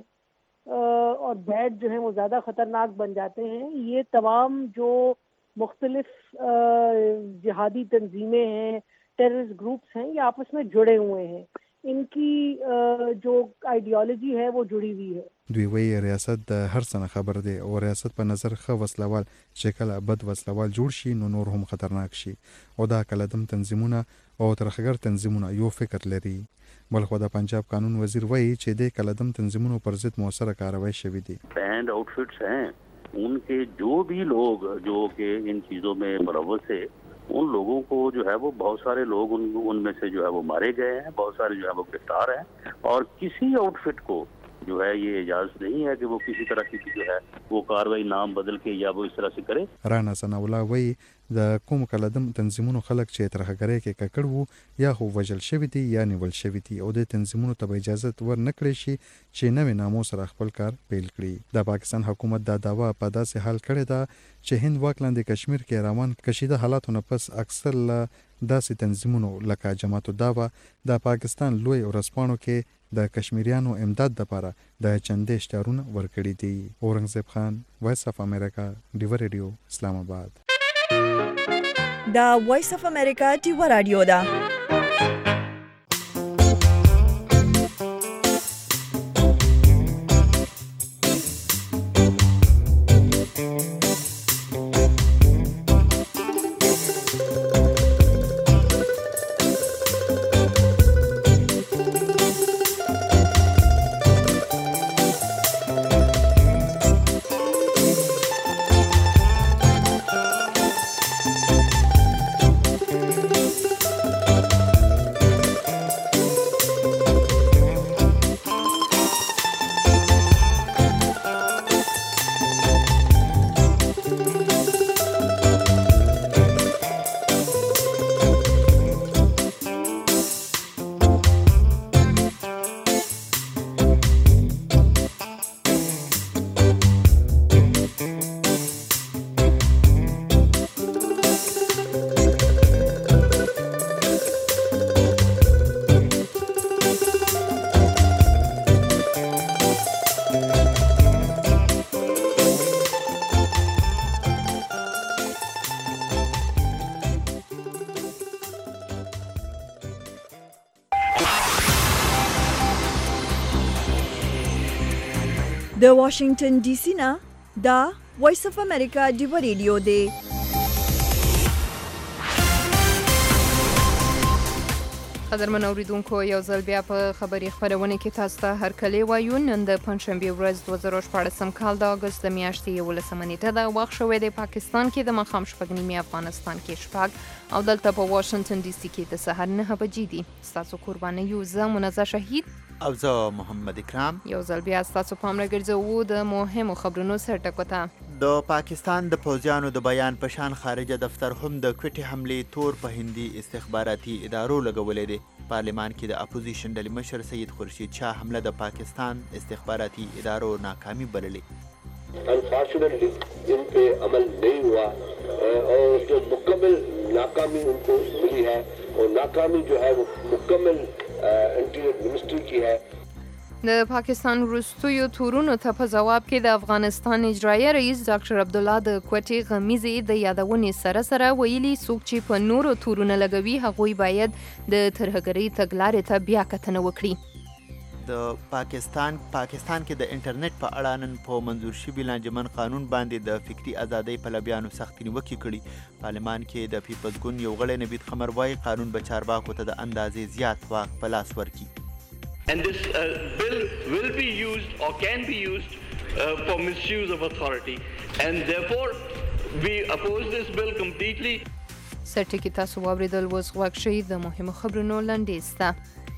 और बैड जो है वो ज़्यादा ख़तरनाक बन जाते हैं. ये तमाम जो मुख्तलिफ जिहादी तंजीमें हैं, टेररिस्ट ग्रुप्स हैं, ये आपस में जुड़े हुए हैं. इनकी जो आइडियोलॉजी है वो जुड़ी हुई है. دوی وایي ریاست د هر څه خبر دی او ریاست په نظر ښه وسلوال چې کله بد وسلوال جوړ شي نو نور هم خطرناک شي او دا کلدم تنظیمونه او ترهګر تنظیمونه یو فکر لري. بلخو د پنجاب قانون وزیر وایي چې د کلدم تنظیمونو پر ضد موثره کاروایی شوې دي. بینڈ آؤٹفٹس ہیں उनके जो भी लोग जो कि इन चीज़ों में मुलव्वस है उन लोगों को जो है वो बहुत सारे लोग उनमें से जो है वो मारे गए हैं, बहुत सारे जो है वो गिरफ्तार हैं और किसी आउटफिट को जो है ये इजाज़त नहीं है कि वो किसी तरह की जो है वो कार्रवाई नाम बदल के या वो इस तरह से करे. رانا ثناءالله وایي د کوم کلدم تنظیمونو خلک چې ترهګرۍ کې ککړ وو یا خو وژل شوي دي یا نیول شوي دي او د تنظیمونو ته اجازه ور نه کړی شي چې نوې نامو سره خپل کار پیل کړي. د پاکستان حکومت دا داوا په داسې حال کړی ده چې هند واک لاندې کشمیر کې روان کشیده حالاتو نه پس اکثر داسې تنظیمونو لکه جماعت الدعوه د پاکستان لوی ورځپاڼو کې د کشمیریانو امداد لپاره د چندې اشتهارونه ورکړي دي. اورنګزیب خان، وایس اف امریکا، ډیو ریډیو، اسلام آباد. دا وایس اف امریکا ډیو رادیو ده. د واشنگټن ډي سي نه دا وایس اف امریکا ډیو ریډیو دی. قدرمن اوریدونکو یو ځل بیا په خبري خبرونه کې تاسو ته هرکلی وایو. نن د پنځشنبه ورځ 2014 کال د اگست د میاشتې 11 نیټه ده. وخت شوی د پاکستان کې د ماښام شپږ نیمې، افغانستان کې شپږ او دلته په واشنگټن ډي سي کې د سحر 9 بجې دي. ستاسو قرباني یو زه منزه شهید او زه محمد اکرام. یو ځل بیا ستاسو پام راګرځوو د مهمو خبرونو سرټکو ته. د پاکستان د پوځیانو د بیان په شان خارجه دفتر هم د کوټې حملې تور په هندي استخباراتي ادارو لګولې دي. پارلمان کې د اپوزیشن ډلې مشر سید خورشید شاه حمله د پاکستان استخباراتي ادارو ناکامي بللې. अनफॉर्चुनेटली इन पे अमल नहीं हुआ और जो मुकम्मल नाकामी उनको मिली है और नाकामी जो है वो मुकम्मल इंटीरियर मिनिस्ट्री की है. د پاکستان وروستیو تورونو ته په جواب کې د افغانستان اجرایي رئیس ډاکټر عبدالله د کوټې غمیزې د یادونې سره سره ویلي څوک چې په نورو تورونه لګوي هغوی باید د ترهګرۍ تګلارې ته بیا کتنه وکړي. د پاکستان کې د انټرنیټ په اړه نن په منظور شوي لانجمن قانون باندې د فکري ازادۍ پلویانو سختې نیوکې کړي. پارلمان کې د پیپلز ګوند یو غړی نوید قمر وایي قانون به چارواکو ته د اندازې زیات واک په لاس ورکړي. And this bill will be used or can be used for misuse of authority. And therefore, we oppose this bill completely. سرټکی تاسو واوریدل وز غوږ شئ د مهمو خبرونو لنډیز ته.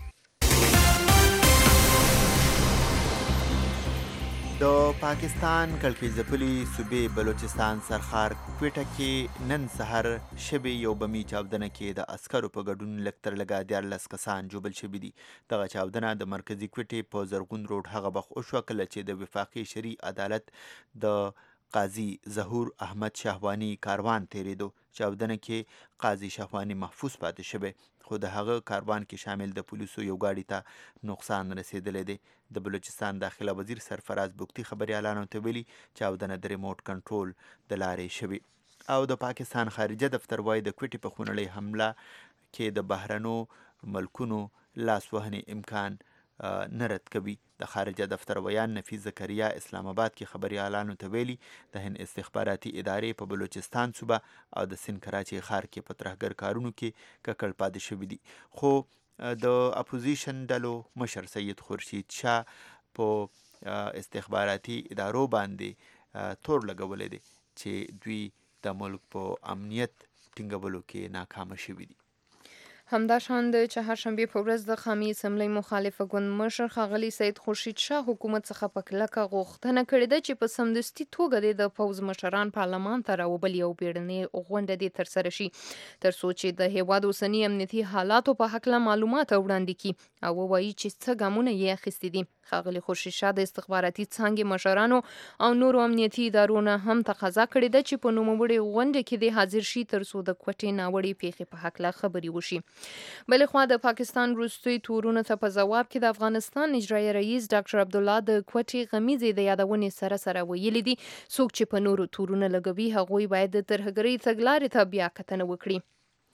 د پاکستان کلکی ځپلي صوبې بلوچستان سرخار کوټه کې نن سحر شبې یو بمي چاودنه کې د عسکرو په ګډون لږ تر لږه 14 کسان ژوبل شوي دي. دغه چاودنه د مرکزي کوټې په زرغون روډ هغه وخت وشوه کله چې د وفاقي شرعي عدالت د قاضي ظهور احمد شهوانی کاروان تیریدو. چاودنه کې قاضي شهوانی محفوظ پاتې شوی خو د هغه کاروان کې شامل د پولیسو یو ګاډي ته نقصان رسیدلی دی. د بلوچستان داخله وزیر سرفراز بگتي خبريالانو ته ویلي چاودنه د ریموټ کنټرول د لارې شوي. او د پاکستان خارجه دفتر وایي د کوټې په خونړۍ حمله کې د بهرنو ملکونو لاسوهنې امکان نه رد کوي. د خارجه دفتر ویان نفیس زکریا اسلام آباد کې خبريالانو ته ویلي د هند استخباراتي ادارې په بلوچستان صوبه او د سند کراچي ښار کې په ترهګر کارونو کې ککړ پاتې شوي دي. خو د اپوزیشن ډلو مشر سید خورشید شاه په استخباراتي ادارو باندې تور لګولې دي چې دوی د ملک په امنیت ټینګولو کې ناکام شوي دي. همداشان د چهارشنبه په ورځ د قومي اسمبلی مخالفه ګوند مشر ښاغلي سید خورشید شاه حکومت څخه په کلکه غوښتنه کړې ده چې په سمدستي توګه د پوځ مشران پارلمان ته راوبلي او بیړنۍ غونډه دې ترسره شي تر څو چې د هیواد اوسني امنیتي حالاتو په هکله معلومات وړاندې کړي او ووایي چې څه ګامونه یې اخیستي دي. ښاغلي خورشید شاه د استخباراتي څانګې مشرانو او نورو امنیتي ادارو نه هم تقاضا کړې ده چې په نوموړې غونډه کې د حاضر شي تر څو د کوټې ناوړې پیښې په هکله خبرې وشي. بلې خوا د پاکستان وروستي تورونو ته په ځواب کې د افغانستان اجرایي رئیس ډاکټر عبدالله د کوټې غمیزې د یادونې سره سره ویلي دي څوک چې په نورو تورونه لګوي هغوی باید د ترهګرۍ تګلارې ته بیا کتنه وکړي.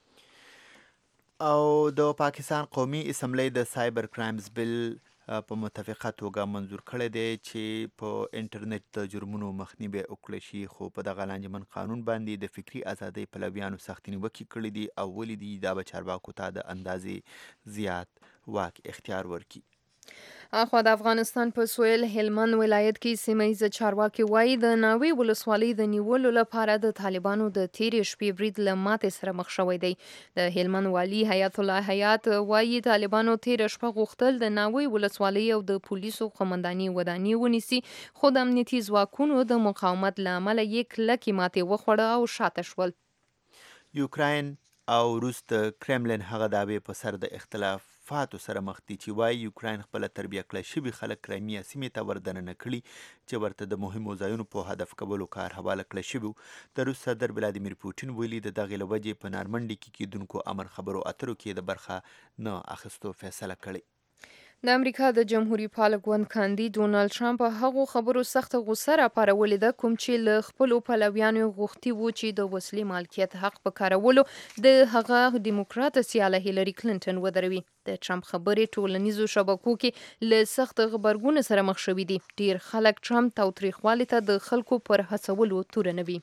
او د پاکستان قومي اسمبلی د سایبر کرایمز بل په متفقه توګه منظور کړی دی چې په انټرنیټ د جرمونو مخنیوی وکړی شي. خو په دغه لانجمن قانون باندې د فکري ازادۍ پلویانو سختې نیوکې کړي دي او ولې دي دا به چارواکو ته د اندازې زیات واک اختیار ورکړي. اخوا د افغانستان په سویل هلمند ولایت کې سیمه ییزه چارواکي وایي د ناوې ولسوالۍ د نیولو لپاره د طالبانو د تیرې شپې برید له ماتې سره مخ شوی دی. د هلمند والي حیات الله حیات وایي طالبانو تیره شپه غوښتل د ناوې ولسوالۍ او د پولیسو قومنداني ودانۍ ونیسي خو د امنیتي ځواکونو د مقاومت له امله یې کلکې ماتې وخوړه او شاته شول. یوکراین او روس د کرملین هغه دعوې په سر د اختلافاتو سره مخ دي چې وایي یوکراین خپله تربیه کړی شوي خلک کرایمیا سیمې ته وردننه کړي چې ورته د مهمو ځایونو په هدف کولو کار حواله کړی شوي. د روس صدر ولادیمیر پوټین ویلي د دغې له وجې په نارمنډي کې کیدونکو امن خبرو اترو کې د برخه نه اخیستو فیصله کړې. د امریکا د جمهوریت پال ګوند کاندید ډونالد ټرمپ هغه خبرو سخت غوسه را پارولې ده کوم چې له خپل پلویانو غوښتي وو چې د وسلې مالکیت حق په کارولو د هغه دیموکرات سیاله هیلری کلینټن ودروي. د ټرمپ خبرې ټولنیزو شبکو کې له سخت خبرګون سره مخ شوي دي. ډیر خلک ټرمپ تاوتریخوالي ته د خلکو پر هڅولو تورنوي.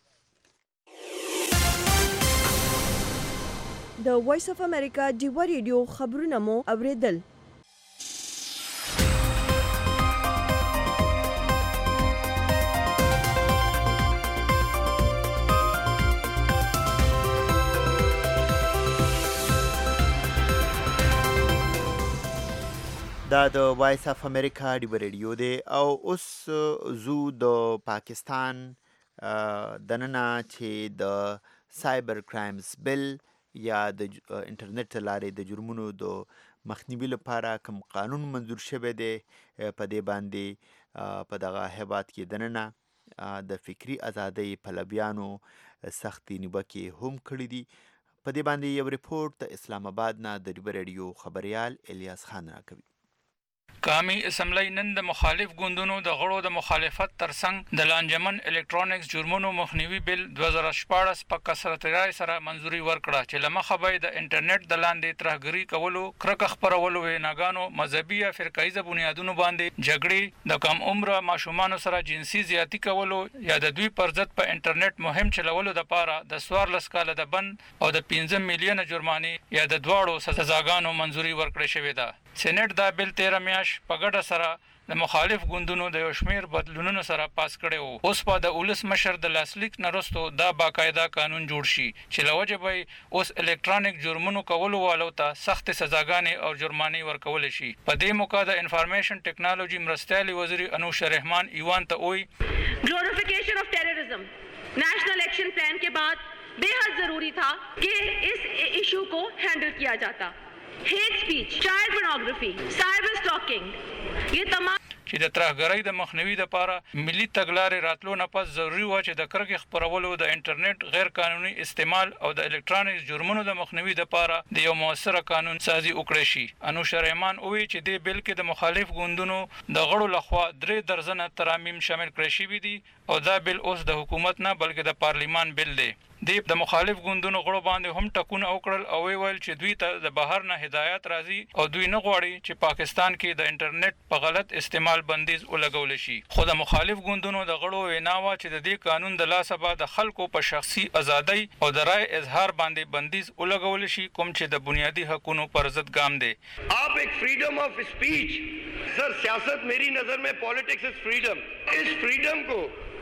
د وایس اف امریکا ډیوا ریډیو خبرونه مو اوریدل. دا د وایس اف امریکا ډیوا ریډیو دی او اوس زو د پاکستان دننه چې د سایبر کرایمز بل یا د انټرنیټ لارې د جرمونو د مخنیوي لپاره کوم قانون منظور شوی دی په دې باندې په دغه هیواد کې دننه د فکری ازادۍ پلویانو سختې نیوکې هم کړې دي. په دې باندې یو ریپورت د اسلام آباد نه د ډیوا ریډیو خبریال الیاس خان راکوي. قومي اسمبلی نن د مخالف ګوندونو د غړو د مخالفت ترڅنګ د لانجمن الکترونیکس جرمونو مخنیوي بل 2014 په کثرت رای سره منځوري ورکړه چې لمخه به د انټرنیټ د لاندې ترهګري کولو کرکه خپرولو ویناګانو مذهبي یا فرقایي بنیادونو باندې جګړې د کم عمره ماشومان سره جنسي زیاتی کولو یا د دوی پر ضد په انټرنیټ مهم چلولو لپاره د 14 کاله د بند او د 15 میلیونه جرمانې یا د دواړو سزاګانو منځوري ورکړې شوې ده. سېنات دا بل 13 میاشت په ګډه سره د مخالف ګوندونو د یو شمیر بدلونونو سره پاس کړي وو. اوس په د ولس مشر د لاسلیک نرستو دا باقاعده قانون جوړ شي چې لوجه به اوس الکترونیک جرمونو کولو والو ته سخت سزاګانې او جرمانې ورکول شي. په دې موقع د انفارمیشن ټیکنالوژي مرستیالي وزیر انوش رحمان ایوان ته وی glorification of terrorism national action plan के बाद बेहद जरूरी था कि इस इशू को हैंडल किया जाता. Hate speech, child pornography, cyber stalking ये तमाम چې د ترهګرۍ د مخنیوي لپاره ملي تګلارې راتلو نه پس ضروری و چې د کرکې خپرولو د انټرنیټ غیر قانوني استعمال او د الکترونیک جرمونو د مخنیوي لپاره د یو موثره قانون سازي وکړي شي. انوش رحمان وی چې د بل کې د مخالف ګوندونو د غړو لخوا 3 درجن ترامیم شامل کړي شوي دي او دا بل اوس د حکومت نه بلکې د پارلیمان بل دی. د مخالف ګوندونو غړو باندې هم ټکونه وکړل او ویل چې دوی ته د بهر نه هدایت راځي او دوی نه غواړي چې پاکستان کې د انټرنیټ په غلط استعمال بندیز ولګول شي. خو د مخالف ګوندونو د غړو ویناوه چې د دې قانون د لاسه به د خلکو په شخصي ازادۍ او د رائے اظهار باندې بندیز ولګول شي کوم چې د بنیادی حقوقو پر ضد ګام دی. आप एक फ्रीडम ऑफ स्पीच सर सियासत मेरी नजर में पॉलिटिक्स इज फ्रीडम. इस फ्रीडम को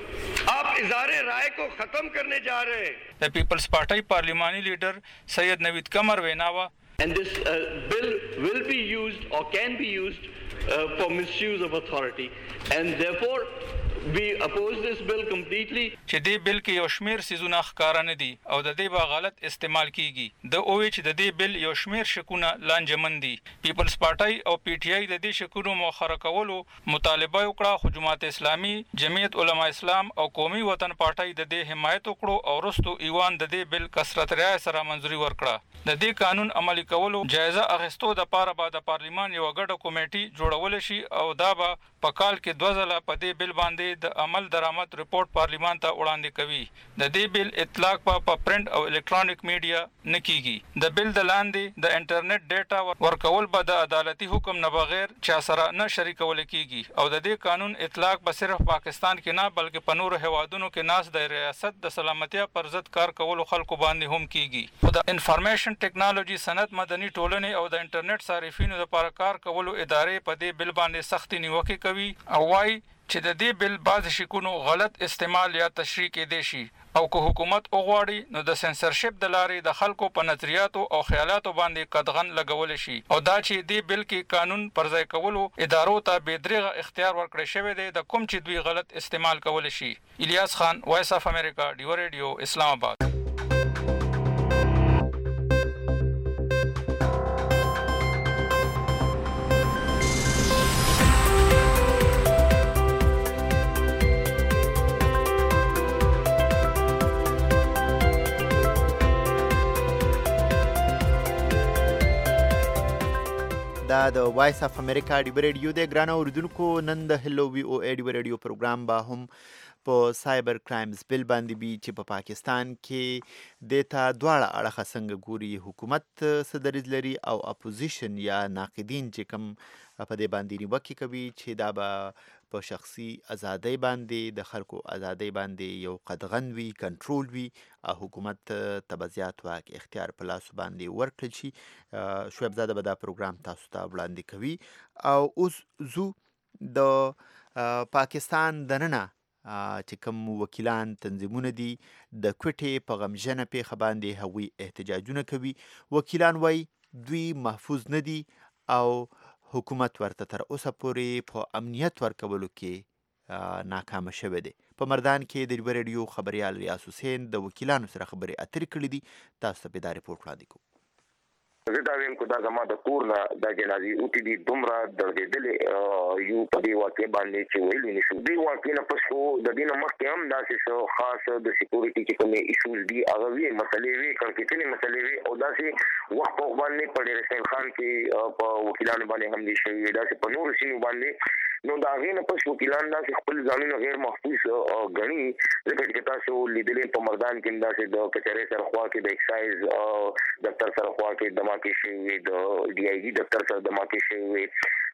आप इज़हारे राय को खत्म करने जा रहे हैं. The People's Party पार्लिमानी लीडर सैयद नवीद कमर वेनावा And this bill will be used or can be used for misuse of authority and therefore we oppose this bill completely. چې دې بل کې یو شمیر سيزونه ښکارا نه دي او د دې به غلط استعمال کیږي. د اوې چې د دې بل یو شمیر شکونه لانجمن دي. پیپلز پارټي او پی ټی آی د دې شکونو مؤخره کولو مطالبه وکړه خو جماعت اسلامي، جمعیت علما اسلام او قومي وطن پارټي د دې حمایت وکړو او رستو ایوان د دې بل کثرت رای سره منځوري ورکړه. د دې قانون عملي کولو جایزه اخیستو د پاره بعد پارلیمان یو غټه کمیټي جوړول شي او دا به په کال کې 2 ځله په دې بل باندې د عمل درآمد ریپورت پارلیمان ته وړاندې کوي. د دې بل اطلاق په پرنٹ او الکترونیک میډیا نه کیږي. د بل د لاندې د انټرنیټ ډیټا ورکول به د عدالتي حکم نه بغیر چا سره نه شریکول کیږي او د دې قانون اطلاق به صرف پاکستان کې نه بلکې په نورو هیوادونو کې ناس د ریاست د سلامتیا پر ضد کار کولو خلکو باندې هم کیږي. خو د انفارمیشن ټیکنالوژي صنعت مدني ټولنې او د انټرنیټ صارفینو لپاره کار کولو ادارې په دې بل باندې سختي نیوکه کوي او وايي چې د دې بل بعض شکونو غلط استعمال یا تشریح کې دي شي او که حکومت وغواړي نو د سنسرشپ د لارې د خلکو په نظریاتو او خیالاتو باندې قدغن لګول شي او دا چې دې بل کې قانون پر ځای کولو ادارو ته بېدریغه اختیار ورکړی شوی دی د کوم چې دوی غلط استعمال کول شي. الیاس خان، وایس اف امریکا، ډیوا ریډیو، اسلام آباد. دا د وایس اف امریکا ډیو ریډیو د ګران اوریدونکو نن د هلو وی او ای ډیو ریډیو پروګرام به هم په سایبر کرایمز بل باندې بي چې په پاکستان کې دیتا دواړه اړخه څنګه ګوري، حکومت صدریز لري او اپوزیشن یا ناقدین چې کوم په دې باندې نیوکې کوي چې دا به په شخصي ازادۍ باندې د خلکو ازادۍ باندې یو قدغن وي، کنټرول وي او حکومت ته به زیات واک اختیار په لاسو باندې ورکړل شي. شعیب زاده به دا پروګرام تاسو ته وړاندې کوي. او اوس زو د پاکستان دننه چې کوم وکیلان تنظیمونه دي د کوټې په غمجنه پیښه باندې هغوی احتجاجونه کوي. وکیلان وایي دوی محفوظ نه دي او حکومت ورته تر اوسه پورې په امنیت ورکولو کې ناکامه شوی دی. په مردان کې د ډیو ریډیو خبریال ریاض حسین د وکیلانو سره خبرې اترې کړې دي. تاسو ته به دا ریپورټ وړاندې کوو. زه دا ویم کو دا زما د کور نه د جنازي اوتی دي دومره دردېدلې یو په دې واقع باندې چې ویلې نشو. دې واقع نه پښو د دې نه مخکې هم داسې خاص د سکیورټي کې کومې ایشوز دي هغه وی مسلې وی کړکېچنې مسلې وی او داسې وخت په باندې په ډېر حسین خان کې په وکیلانو باندې هم دي شوی داسې په نور سیمو باندې. نو دا غي نه پښ وکیلان داسې خپل ځانونه غیر محفوظ غني. ځکه چې تاسو لیدلې په مردان کې داسې د کچېرې سره خوا کې د ایکسایز دفتر سره خوا کې د ماکي شوی د ډي آی جی دفتر سره د ماکي شوی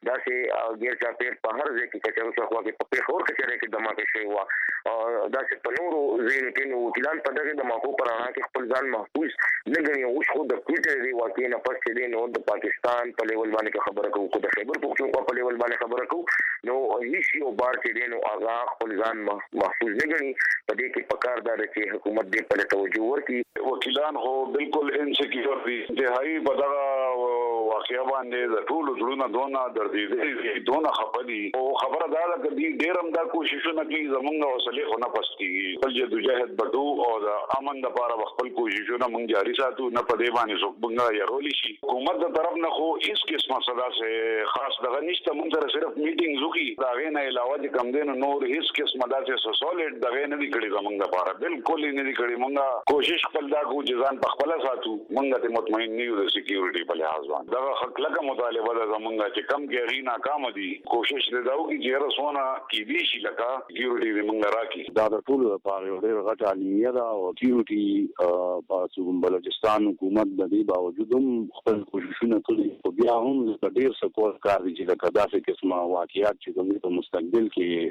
داسې غیر چاپیر په هر ځای کې کچېرې سره خوا کې په پیښور کچېرې کې د ماکي شوی او داسې په نورو ځایونو کې نو وکیلان په دغه د ماکو پر هغه کې خپل ځان محفوظ نه غني. او خو د کوټې دی واقع نه پښ دي نو د پاکستان په لیول باندې خبره کوو، کو د خیبر پختونخوا په لیول باندې خبره کوو. نو هیڅ یو بار چې دی نو هغه خپل ځان محفوظ نه غني. په دې کې پکار دا چې حکومت دې په توجه ورکړي. وکیلان هو بالکل انسیکیور دي. انتهایی په دغه واقعیا باندې د ټولو زړونه دونه دردېدلي دونه خفه دي. او خبره دا ده چې دوی ډېر هم دا کوششونه کوي زمونږ حوصلې خو نه پستېږي. خپل جدوجهد بدو او د امن دپاره خپل کوششونه مونږ جاري ساتو. نه په دې باندې څوک مونږ یارولی شي. حکومت د طرف نه خو هیڅ قسمه صدا سه خاص دغه نشته. مونږ سره صرف میټینګ وکړي. دا غي نه علاوه چې کم دین نور هیڅ قسمه داسې سولید دغه نه دی کړی زمونږ لپاره. بالکل نه دی کړی. مونږ کوشش خپل دا کو چې ځان په خپل ساتو. مونږ ته مطمئن نه یو د سکیورټي په لحاظ باندې. دا حق لکه مطالبه ده زمونږ چې کم کې غي ناکام دي. کوشش دې دا وکړي چې رسونه کې دي شي لکه سکیورټي دې مونږ راکړي. دا د ټولو لپاره یو ډېر غټه اړینه ده او سکیورټي په صوبه بلوچستان حکومت د دې باوجود هم خپل کوششونه کوي. او بیا هم د ډېر سپورټ کار دي چې لکه داسې قسمه واقعیات چې کومې په مستقبل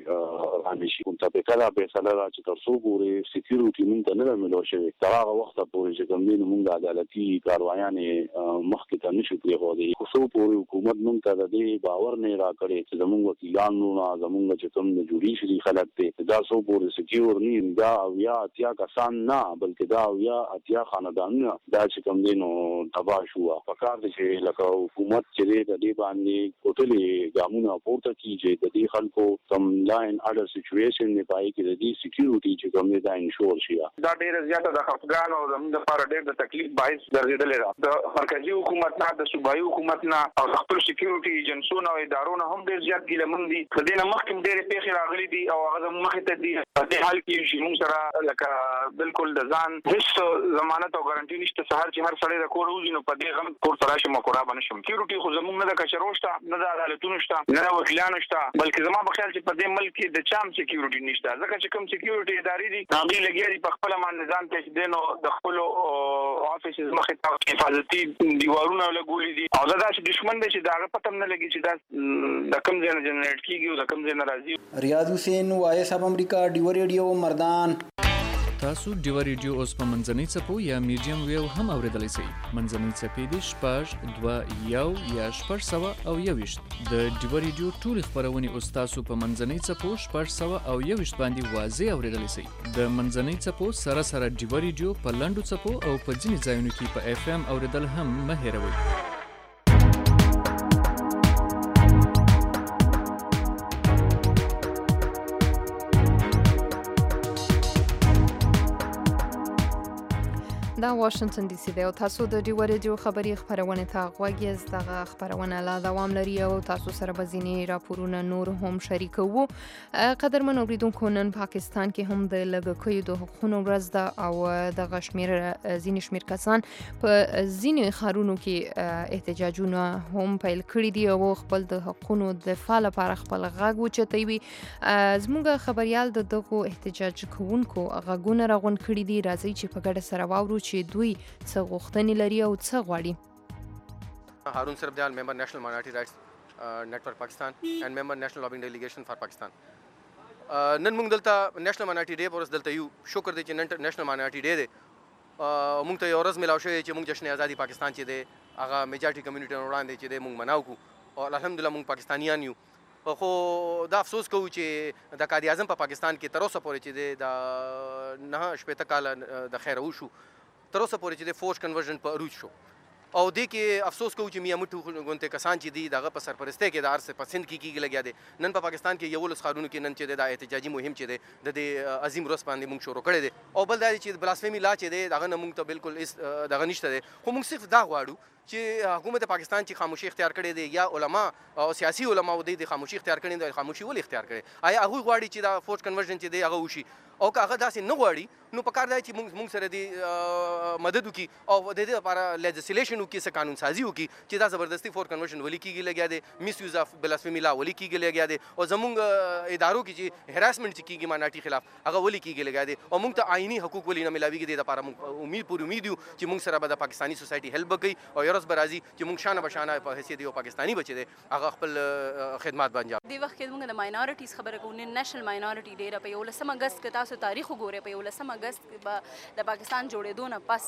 کې باندې شي. کوم څه کله به سره چې تاسو ګوري سکیورټي مونږ ته نه ملو شي. دا هغه وخت پورې چې کوم دین مونږ عدالتي کاروایانې مخکې ته نشو پرېښودی. خو څو پورې حکومت مونږ ته د دې باور نه راکړي چې زمونږ وکیلانو زمونږ چې کوم د جوړیشري خلک دي دا څو پورې سکیور نه دا یا اتیا کسان نه بلکې دا یا اتیا خاندانونه دا چې کوم دینو تباہ شو. پکار دي چې لکه حکومت چې د دې باندې کوټلې ګامونه پورته کیږي د دې خلکو کم لاین اډر سچويشن نه پای کې د دې سکیورټي چې کوم دا انشور شي. دا ډېر زیاته د خپګان او زموږ لپاره ډېر د تکلیف باعث ګرځیدلې ده. د مرکزی حکومت نه د صوبایي حکومت نه او خپل سکیورټي ایجنسونو او ادارو نه هم ډېر زیات ګیلمن دي. د دې نه مخکې ډېرې پیښې راغلي دي او هغه مخې ته دي. په دې حال کې چې موږ سره لکه بالکل د ځان هیڅ ضمانت او ګارانټي نشته. سهار چې هر سړی د کور وځي نو په دې غم کور ته راشي مکورا باندې شم. سکیورټي خو زموږ نه د کچرو شته نه د عدالتونو شته نه د وکیلانو شته بلکې زما په خیال چې په دې ملک کې د چام سکیورټي نشته. ځکه چې کوم سکیورټي ادارې دي هغه لګیا دي په خپل باندې ځان ته دینو د خپل افیسز مخې ته حفاظتي دیوارونه لګولې دي او دا چې دشمن دی چې دا پته نه لګي چې دا د کوم ځای نه جنریټ کیږي او د کوم ځای نه راځي. ریاض حسین وایس اف امریکا ډیو ریډیو مردان. تاسو ډیو ریډیو اوس په منځنۍ څپو یا میډیم ویو هم اوریدلی شئ. منځنۍ څپې دي 6.2 یا 6.1 د ډیو ریډیو ټول خبرونه اوس تاسو په منځنۍ څپو 6.1 باندې واضح اوریدلی شئ. د منځنۍ څپو سره سره ډیو ریډیو په لنډو څپو او په ځینې ځایونو کې په اف ام اوریدل هم مه هیروئ. دا واشنگتن ډي سي دی او تاسو د ډیو ریډیو خبري خبرونه ته غوږ یاست. دغه خبرونه لا دوام لري او تاسو سره به ځینې راپورونه نور هم شریکوو. قدرمن اوریدونکو، نن پاکستان کې هم د لږکیو د حقوقو ورځ ده او دغه ځینې شمېر کسان په ځینې ښارونو کې احتجاجونه هم پیل کړي دي او خپل د حقوقو دفاع لپاره خپل غږ اوچتوي. زموږ خبريال د دغو احتجاج کوونکو غږونه راغونډ کړي دي. راځي چې په ګډه سره واورو چې دوی څه غوښتنې لري او څه غواړي. هارون سربدیال، member National Minority Rights Network Pakistan and member National Lobbying Delegation for Pakistan. نن موږ دلته نېشنل ماینورټي ډے ورځ دلته یو. شکر دی چې نن نېشنل ماینورټي ډے دی. موږ ته یو ورځ ملاو شوې چې موږ جشن ازادي پاکستان چې دی هغه میجارټي کمیونټي وړاندې چې دی موږ مناو کو او الحمدلله موږ پاکستانیان یو. خو دا افسوس کوو چې د قائد اعظم په پاکستان کې تر اوسه پورې چې دی د 9 کال د خیر وشو، تر اوسه پورې چې د فورس کنورژن په عروج شو او دې کې افسوس کوو چې میا مټو غونته کسان چې دي دغه په سرپرستی کې د ارس په سند کې کېږي لګیا دي. نن په پاکستان کې یو لس ښارونو کې نن چې د احتجاجي مهم چې دی د دې عظیم ورځ باندې موږ شروع کړی دی او بل دا چې بلاسفیمي لا چې دی دغه نه موږ ته بالکل دغه نشته دی. خو موږ صرف دا غواړو چې حکومت پاکستان چې خاموشي اختیار کړې دی یا علما او سیاسي علما د خاموشي اختیار کړي دي، خاموشي ولې اختیار کړي؟ آیا هغه غواړي چې دا فورس کنورژن چې دی هغه وشي او که هغه داسې نه غواړي نو په کار دی چې موږ سره دی مدد وکړي او د دې لپاره لیجسلیشن وکړي، څه قانون سازي وکړي چې دا زبردستي فورس کنورژن ولې کېږي لګیا دی، میس یوز اف بلاسفیمي لا ولې کېږي لګیا دی او زموږ ادارو کې چې هراسمنټ چې کېږي ماناټي خلاف هغه ولې کېږي لګیا دی او موږ ته آئینی حقوق ولې نه ملاويږي. د لپاره موږ امید یو چې موږ سره به د پاکستاني سوسایټي هیلپ وکړي او یو ورځ به راځي چې موږ شانه بشانه په حیثیت یو پاکستاني بچی دی هغه خپل خدمات باندې. د وخت کې موږ د ماینورټیز خبره کوو. نېشنل ماینورټي ډے په 11 اگست کې تاسو تاریخ وګورئ، په 11 اگست کې د پاکستان جوړېدو نه پس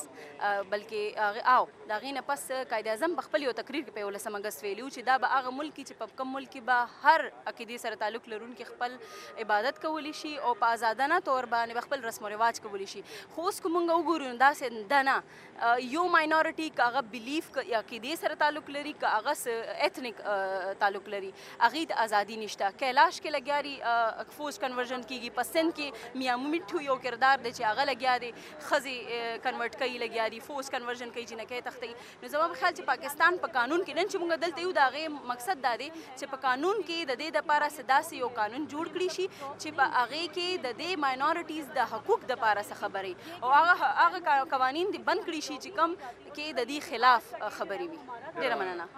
بلکې او د هغې نه پس قائد اعظم په خپل یو تقریر کې په 11 اگست ویلي چې دا به هغه ملک چې په کوم ملک کې به هر عقیدې سره تعلق لرونکي خپل عبادت کولی شي او په آزادانه طور باندې خپل رسم و رواج کولی شي. خو اوس که موږ وګورو نو داسې ده نه. یو ماینورټي که هغه بلیف یا عقیدې سره تعلق لري که هغه ایتنیک تعلق لري هغې ته ازادي نشته. کیلاش کې لګیا دي فورس کنورژن کېږي، په سند کې میا مومیټو یو کردار دی چې هغه لګیا دی ښځې کنورټ کوي لګیا دي، فورس کنورژن کوي، جنکۍ تښتوي. نو زما په خیال چې پاکستان په قانون کې نن چې موږ دلته یو د هغې مقصد دا دی چې په قانون کې د دې دپاره داسې یو قانون جوړ کړي شي چې په هغې کې د دې ماینورټیز د حقوق دپاره څه خبرې او هغه قوانین دې بند کړي شي چې کوم کې د دې خلاف خبرې وي. ډېره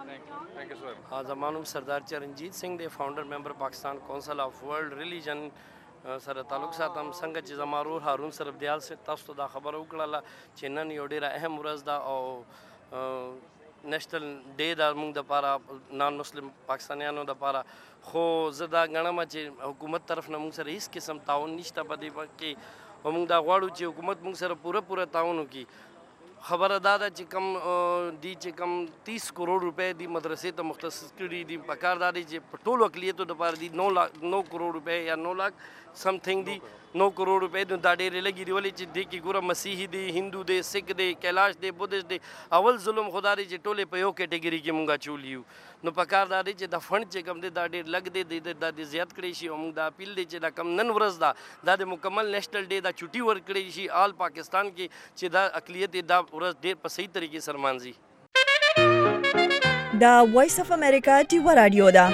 مننه. زما نوم سردار چرنجیت سنگھ دی، فاؤنڈر ممبر پاکستان کونسل آف ورلڈ ریلیجن سره تعلق ساتم. څنګه چې زما ورور هارون سربدیال سے تاسو ته دا خبره وکړله چې نن یو ډېره اهم ورځ ده او نېشنل ډے دا موږ دپاره نان مسلم پاکستانیانو دپاره. خو زه دا ګڼم چې حکومت طرف نه موږ سره هېڅ قسم تعاون نشته په دې کې او موږ دا غواړو چې حکومت موږ سره پوره تعاون وکړي. خبره دا ده چې کم 30 کروڑ روپے دی مدرسې ته مختص کړي دي. په کار دا دی چې په ټولو اقلیتو دپاره دي 9 کروڑ روپے یا 9 لاک سمثینګ دی 9 کروڑ روپے دا ډېرې لګي دي. ولې چې دې کې ګوره مسیحي دی، هندو دی، سکھ دی، کیلاش دی، بودھسټ دی. اول ظلم خدا دی چې ټولې په یو کیټګري کې مونږ اچولی یو. نو په کار دا دی چې دا فنډ چې کوم دی دا ډېر لږ دی دا دې زیات کړی شي او موږ دا اپیل دی چې دا کم نن ورځ ده دا د مکمل نېشنل ډے دا چوټي ورکړی شي آل پاکستان کې چې دا اقلیت دا ورځ ډېر په صحیح طریقې سره مانځي. دا وایس اف امریکا ډیو رادیو ده.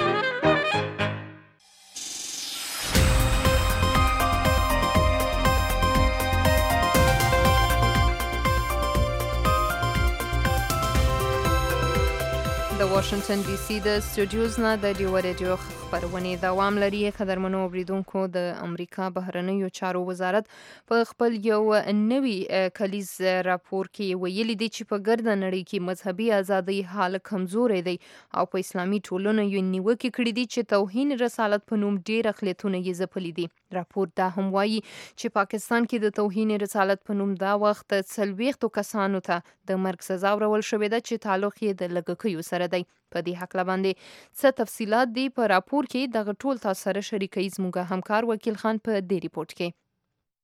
د واشنگتن ډي سي د سټوډیوز نه د ډیو ریډیو خبرونه دوام لري. قدرمنو اوریدونکو، د امریکا بهرنیو چارو وزارت په خپل یو نوي کلیز راپور کې ویلي دی چې په ګرده نړۍ کې مذهبي ازادي حال کمزوري دی او په اسلامي ټولنو یې نیوکې کړې دي چې توهین رسالت په نوم ډېر اقلیتونه یې ځپلي دي. راپور دا هم وایي چې پاکستان کې د توهین رسالت په نوم دا وخت 40 کسانو ته د مرګ سزا ورکول شوې ده چې تعلق یې د لږکیو سره دی. په دې حق باندې څه تفصيلات دي په راپور کې دغه ټول تاسو سره شریکي زموږ همکار وکیل خان په دې ریپورت کې.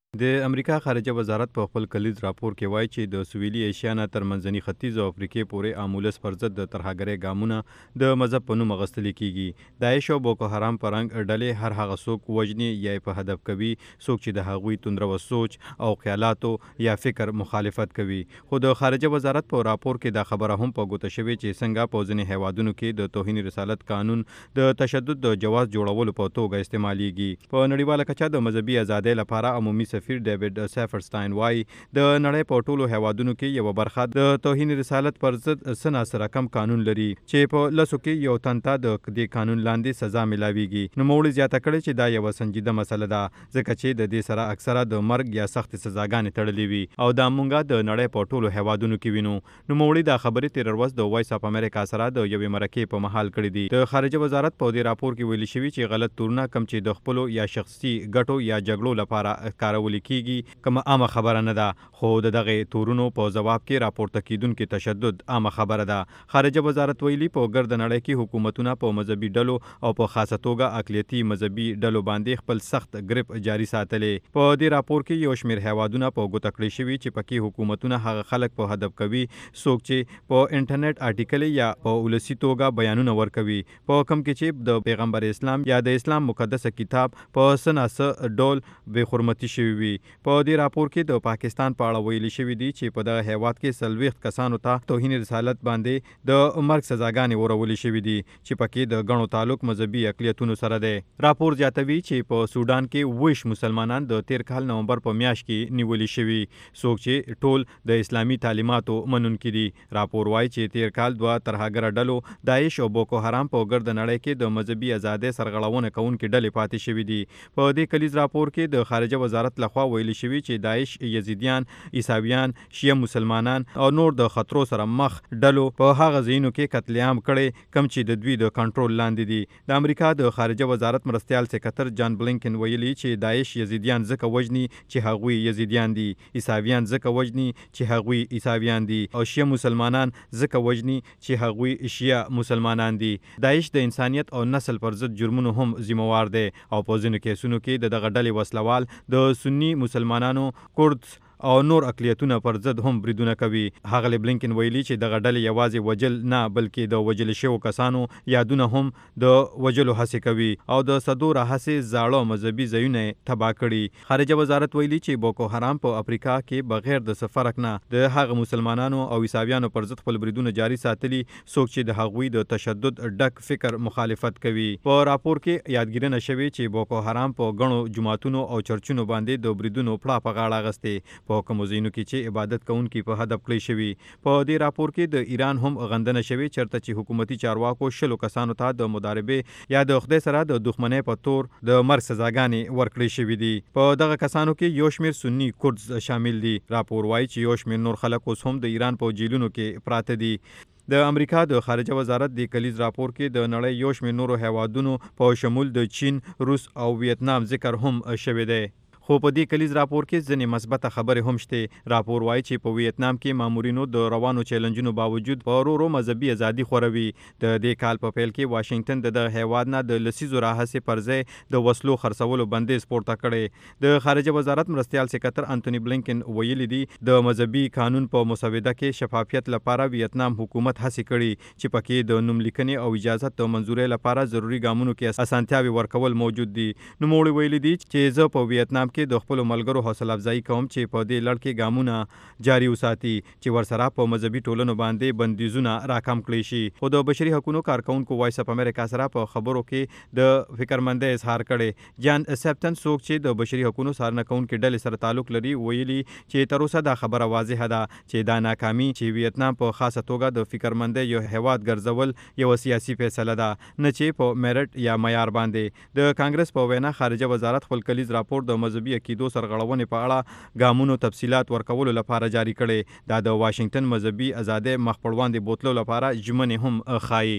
د امریکا خارجه وزارت په خپل کلیز راپور کې وایي چې د سویلي ایشیا نه تر منځني ختیځ او افریقې پورې آمولس پر ضد د ترهګرۍ ګامونه د مذهب په نوم اخیستل کیږي. داعش او بوکو حرام پرنګ ډلې هر هغه څوک وژني یا په هدف کوي څوک چې د هغوی توندرو سوچ او خیالاتو یا فکر مخالفت کوي. خو د خارجه وزارت په راپور کې دا خبره هم په ګوته شوې چې څنګه په ځینې هیوادونو کې د توهین رسالت قانون د تشدد د جواز جوړولو په توګه استعمالېږي. په نړیواله کچه د مذهبي ازادۍ لپاره عمومي سفیر ډیوډ سیفرسټاین وایي د نړۍ په ټولو هیوادونو کې یو برخه د توهین رسالت پر ضد سناسره کم قانون لري چې په لسو کې یو تن ته د دې قانون لاندې سزا ملاويږي. نوموړي زیاته کړې چې دا یو سنجیده مسله ده ځکه چې د دې سره اکثره د مرګ یا سخت سزاګانې تړلې وي او دا مونږه د نړۍ په ټولو هیوادونو کې وینو. نوموړي دا خبرې تیر ورځ د وایس اف امریکا سره د یوې مرکې په محل کړې دي. د خارجه وزارت په دې راپور کې ویلي شوی چې غلط تورونه کم چې د خپلو یا شخصي ګټو یا جګړو لپاره کارول کیږي کوم عامه خبره نه ده، خو دغه تورونو په جواب کې راپورته کیدونکو تشدد عامه خبره ده. خارجه وزارت ویلي په ګرد نړۍ کې حکومتونه په مذهبي ډلو او په خاصه توګه اقلیتي مذهبي ډلو باندې خپل سخت گریپ جاری ساتلې. په دې راپور کې یو شمېر هیوادونه په ګوته کړی شوي چې پکې حکومتونه هغه خلک په هدف کوي څوک چې په انټرنیټ آرټیکل یا په ولسی توګه بیانونه ورکوي په کوم کې چې د پیغمبر اسلام یا د اسلام مقدس کتاب په سناسه ډول بې حرمتي شوی وي. په دې راپور کې د پاکستان په اړه ویلي شوی دی چې په دغه هیواد کې 40 کسانو ته توهین رسالت باندې د مرګ سزاګانې ورولې شوې دي چې پکې د غنو تعلق مذهبي اقلیتونو سره دی. راپور زیاتوي چې په سودان کې ویش مسلمانان د 13 کال نومبر په میاشت کې نیولې شوي څوک چې ټول د اسلامي تعلیماتو منونکي دي. راپور وايي چې 13 کال دوه ترهګر ډلو داعش او بوکو حرام په ګرد نړۍ کې د مذهبي ازادۍ سرغړونه کوونکې ډلې پاتې شوې دي. په دې کلیز راپور کې د خارجه وزارت لخوا ویلي شوی چې داعش، یزیدیان، عیساویان، شیعه مسلمانان او نور د خطرو سره مخ ډلو په هغه ځایونو کې قتل عام کړي کوم چې د دوی د کنټرول لاندې دي. د امریکا د خارجه وزارت مرستیال سکرټر جان بلینکن ویلي چې داعش یزیدیان ځکه وژني چې هغوی یزیدیان دي، عیساویان ځکه وژني چې هغوی عیساویان دي او شیعه مسلمانان ځکه وژني چې هغوی شیعه مسلمانان دي. داعش د انسانیت او نسل پر ضد جرمونو هم ذمہوار دی او په ځینو کیسونو کې د دغه ډلې وسلوال د سنی مسلمانانو، کورد او نور اقلیتونه پر ضد هم بریدونه کوي. هغه بلینکن ویلي چې دغه ډلې یوازې وجل نه بلکې د وجل شوو کسانو یادونه هم د وجلو هڅې کوي او د صدو راهسې زاړه مذهبي ځایونه تباه کړي. خارجه وزارت ویلي چې بوکو حرام په افریقا کې بغیر د سفرک نه د هغه مسلمانانو او عیساویانو پر ضد خپل بریدونه جاری ساتلي څوک چې د هغوی د تشدد ډک فکر مخالفت کوي. په راپور کې یادګیرنه شوې چې بوکو حرام په غنو جماعتونو او چرچونو باندې د بریدونو پړه په غاړه اغستې په کومو ځایونو کې چې عبادت کوونکي په هدف کړی شوي. په دې راپور کې د ایران هم غندنه شوې چرته چې حکومتي چارواکو 100 کسانو ته د مداربې یا د خدای سره د دښمنۍ په تور د مرګ سزاګانې ورکړې شوې دي. په دغه کسانو کې یو شمېر سنی کورد شامل دي. راپور وایي چې یو شمېر نور خلک اوس هم د ایران په جیلونو کې پراته دي. د امریکا د خارجه وزارت د کلیز راپور کې د نړۍ یو شمېر نورو هیوادونو په شمول د چین، روس او ویتنام ذکر هم شوی دی. خو په دې کلیز راپور کې ځینې مثبته خبرې هم شته. راپور وایي چې په ویتنام کې مامورینو د روانو چیلنجونو باوجود په ورو ورو مذهبي ازادي خوروي. د دې کال په پیل کې واشنگټن د هیواد نه د لسیزو راهسې پر ځای د وسلو خرڅولو بندیز پورته کړی. د خارجه وزارت مرستیال سکرټر انټونی بلینکن ویلي دي د مذهبي قانون په مسوده کې شفافیت لپاره ویتنام حکومت هڅې کړي چې پکې د نوملیکنې او اجازه د منزورۍ لپاره ضروري ګامونو کې اسانتیاوي ورکول موجود دي. نوموړي ویلي دي چې زه په ویتنام کې د خپل ملګرو حوصله افزایی کوم چې په دې لړ کې ګامونه جاري وساتي چې ورسره په مذهبي ټولنو باندې بندیزونه راکم کړي شي. خو د بشري حقوقو کارکونکو وایس اف امریکا سره په خبرو کې د فکرمندۍ اظهار کړي. جان سپټن څوک چې د بشري حقوقو څارنه کوونکې ډلې سره تعلق لري ویلي چې تر اوسه دا خبره واضحه ده چې دا ناکامي چې ویتنام په خاصه توګه د فکرمندۍ یو هیواد ګرځول یو سیاسي فیصله ده نه چې په میرټ یا معیار باندې. د کانګرس په وینا خارجه وزارت خپل کلیز راپور د مذهبي عقیدو سرغړونې په اړه ګامونو تفصيلات ورکولو لپاره جاری کړي. دا د واشنگټن مذهبي ازادۍ مخ پر وړاندې بوتلو لپاره ژمنې هم ښایي.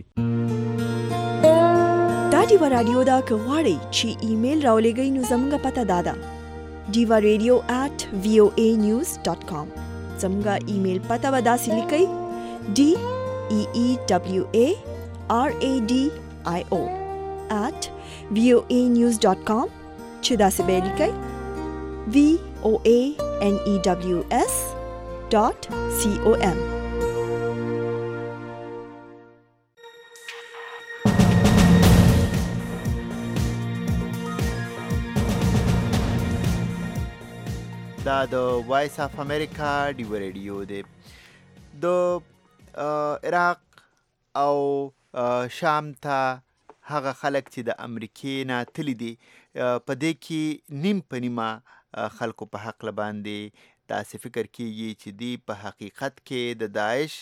دا ډیوا رادیو دا کغواړي چې ایمیل راولېږئ نو زموږ پته دادا diva.radio@voanews.com. زموږ ایمیل پته ودا سلیکئ DEEWARADIO@voanews.com چې دا څه به لیکئ voanews.com. دا د وایس اف امریکا ډیو ریډیو دی. د عراق او شام ته هغه خلک چې د امریکې نه تللی دي په دې کې نیم په نیمه خلکو په حق باندې داسې فکر کیږي چې دی په حقیقت کې د داعش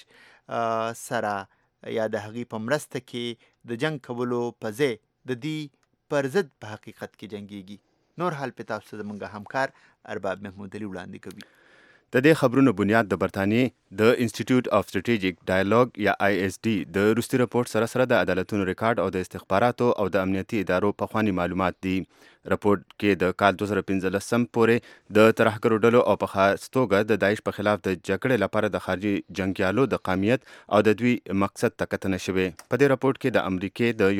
سره یا د هغې په مرسته کې د جنگ کولو په ځای د دې پر ضد په حقیقت کې جنګیږي. نور حال په تاسو زموږ همکار ارباب محمود علي وړاندې کوي. د دې خبرونو بنیاد د برتانیې د انسټیټیوټ اف سټریټیجیک ډایالوګ یا ISD د روسي رپورټ سره د عدالتونو ریکارډ او د استخباراتو او د امنیتي ادارو پخواني معلومات دي. رپورټ کې د کال 2015 پورې د ترهګرو ډلو او په خاص توګه د داعش په خلاف د جګړې لپاره د خارجي جنګیالو د قامیت او د دوی مقصد ته کتنه شوې. په دې رپورټ کې د امریکې د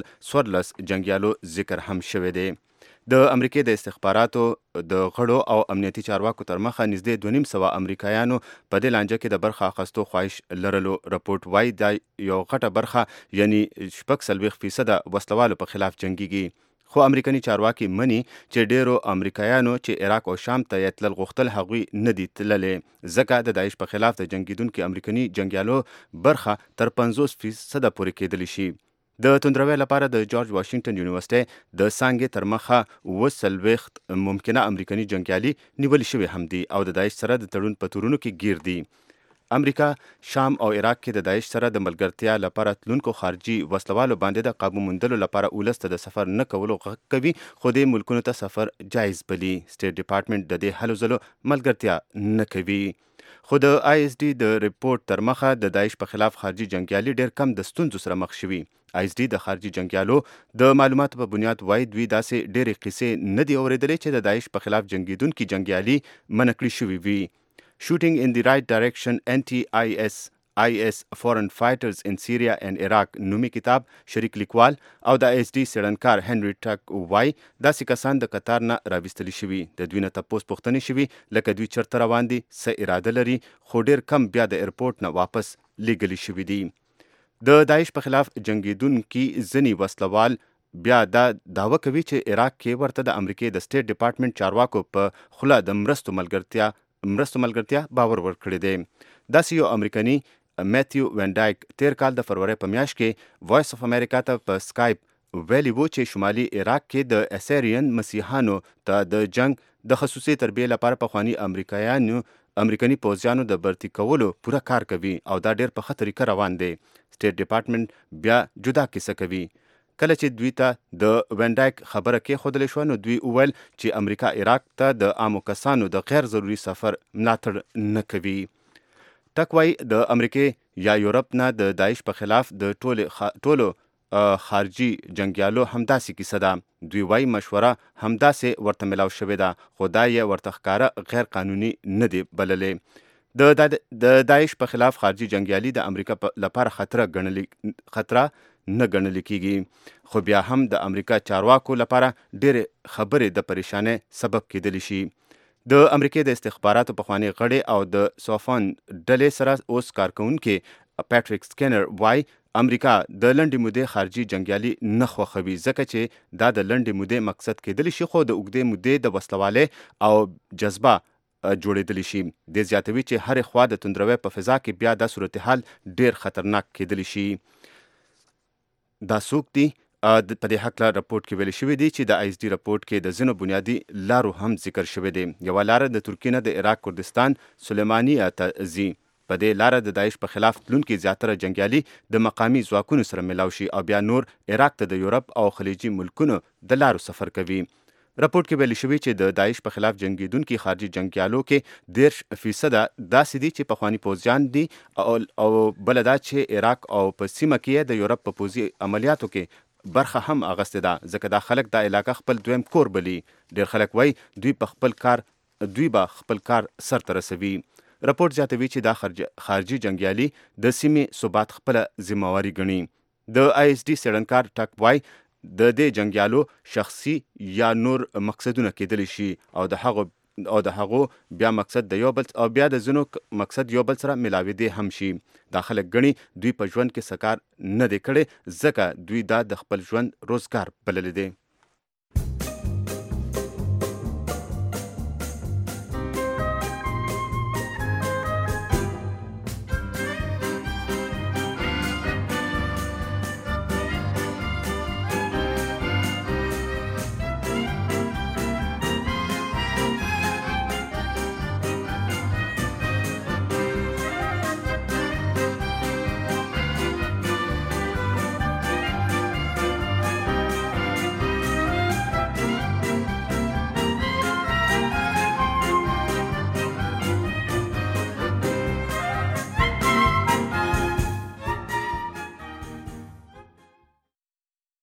114 جنګیالو ذکر هم شوی دی. د امریکې د استخباراتو د غړو او امنیتي چارواکو تر مخه نږدې 250 امریکایانو په دې لانجه کې د برخه اخیستو خواهش لرلو. رپورټ وایي دا یو غټه برخه یعنی 40% وسلوالو په خلاف جنګیږي. خو امریکایي چارواکي مني چې ډیرو امریکایانو چې عراق او شام ته تلل غوښتل هغوی نه دي تللي، ځکه د داعش په خلاف د جنګیدونکو امریکایي جنګیالو برخه تر 50% پورې کېدلی شي. د توندروي لپاره د جورج واشنگټن یونیورسيټي د څانګې تر مخه 40 ممکنه امریکایي جنګیالي نیول شوي هم دي او د داعش سره د تړون په تورونو کې گیر دي. امریکا شام او عراق کې د داعش سره د ملګرتیا لپاره تلونکو خارجي وسلوالو باندې د قابو موندلو لپاره ولس ته د سفر نه کولو غږ کوي، خو دې ملکونو ته سفر جایز بلی. سټیټ ډپارټمنټ د دې هلو ځلو ملګرتیا نه کوي. خو د ISD د ریپورټ تر مخه د داعش په خلاف خارجي جنګیالي ډیر کم د ستونزو سره مخ شوي. ISD د خارجي جنګیالو د معلوماتو په بنیاد وایي دوی داسې ډېرې قصې نه دي اورېدلې چې د داعش په خلاف جنګیدونکي جنګیالي منع کړي شوي وي. Shooting in the Right Direction Anti-IS Foreign Fighters in Syria and Iraq نومي کتاب شریک لیکوال او د ISD څېړنکار هنري ټک وایي داسې کسان د قطار نه راویستلي شوي. د دوی نه تپوس پوښتنې شوي لکه دوی چېرته روان دي، څه اراده لري، خو ډېر کم بیا د ایرپورټ نه واپس لیږلي شوي دي. د داعش په خلاف جنګیدونکي ځینې وسلوال بیا دا دعوه کوي چې عراق کې ورته د امریکې د سټیټ ډپارټمنټ چارواکو په خوله د مرستو ملګرتیا باور ورکړی دی. داسې یو امریکایي میتیو وینډایک تیر کال د فروری په میاشت کې وایس اف امریکا ته په سکایپ ویلي وو چې شمالي عراق کې د اسیرین مسیحانو ته د جنگ د خصوصي تربیې لپاره پخواني امریکایي پوځیانو د برتی کولو پوره کار کوي او دا ډیر په ښه طریقه روان دی. سټیټ ډپارټمنټ بیا جدا کیسه کوي. کله چې دوی ته د وینډایک خبره کېښودل شوه نو دوی وویل چې امریکا عراق ته د عامو کسانو د غیر ضروري سفر ملاتړ نه کوي. ټک وایي د امریکې یا یورپ نه د داعش په خلاف د ټولو خارجي جنګیالو همداسې کیسه ده. دوی وایي مشوره همداسې ورته ملاو شوې ده، خو دا یې ورته ښکاره غیر قانوني نه دی بللې. د داعش په خلاف خارجي جنګیالي د امریکا لپاره خطره نه ګڼل کیږي، خو بیا هم د امریکا چارواکو لپاره ډېرې خبرې د پریشانۍ سبب کېدلی شي. د امریکې د استخباراتو پخوانی غړي او د سوفان ډلې سره اوس کارکونکي پیټریک سکینر وایي امریکا د لنډې مودې خارجي جنګیالي نه خوښوي، ځکه چې دا د لنډې مودې مقصد کېدلی شي خو د اوږدې مودې د وسلوالۍ او جذبه جوړېدلی شي. د زیاتوي چې هرې خوا د توندروي په فضا کې بیا دا صورتحال ډیر خطرناک کېدلی شي. دا څوک دي؟ په دې هکله رپورټ کې ویل شوي دي چې د ISD رپورټ کې د ځینو بنیادي لارو هم ذکر شوی دی. یوه لاره د ترکیې نه د عراق کردستان سلیمانیه ته ځي. په دې لاره د داعش په خلاف تلونکي زیاتره جنګیالي د مقامي ځواکونو سره ملاو شي او بیا نور عراق ته د یورپ او خلیجي ملکونو د لارو سفر کوي. رپورټ کې ویل شوي چې د داعش په خلاف جنګیدونکي خارجي جنګیالو کې 30% داسې دي چې پخواني پوځیان دي او بله دا چې عراق او په سیمه کې د یورپ په پوځي عملیاتو کې برخه هم اغستې ده، ځکه دا خلک دا علاقه خپل دویم کور بلي. ډېر خلک وایي دوی به خپل کار سرته رسوي. رپورټ زیاتوي چې دا خارجي جنګیالي د سیمې ثبات خپله ذمہواري ګڼي. د ISD څېړنکار ټک وایي د دې جنگیالو شخصي یا نور مقصدونه کېدلی شي او د هغو بیا مقصد د یو بل او بیا د ځینو مقصد یو بل سره ملاوېدې هم شي. دا خلک ګڼي دوی په ژوند کې څه کار نه دی کړی ځکه دوی دا د خپل ژوند روزګار بللی دی.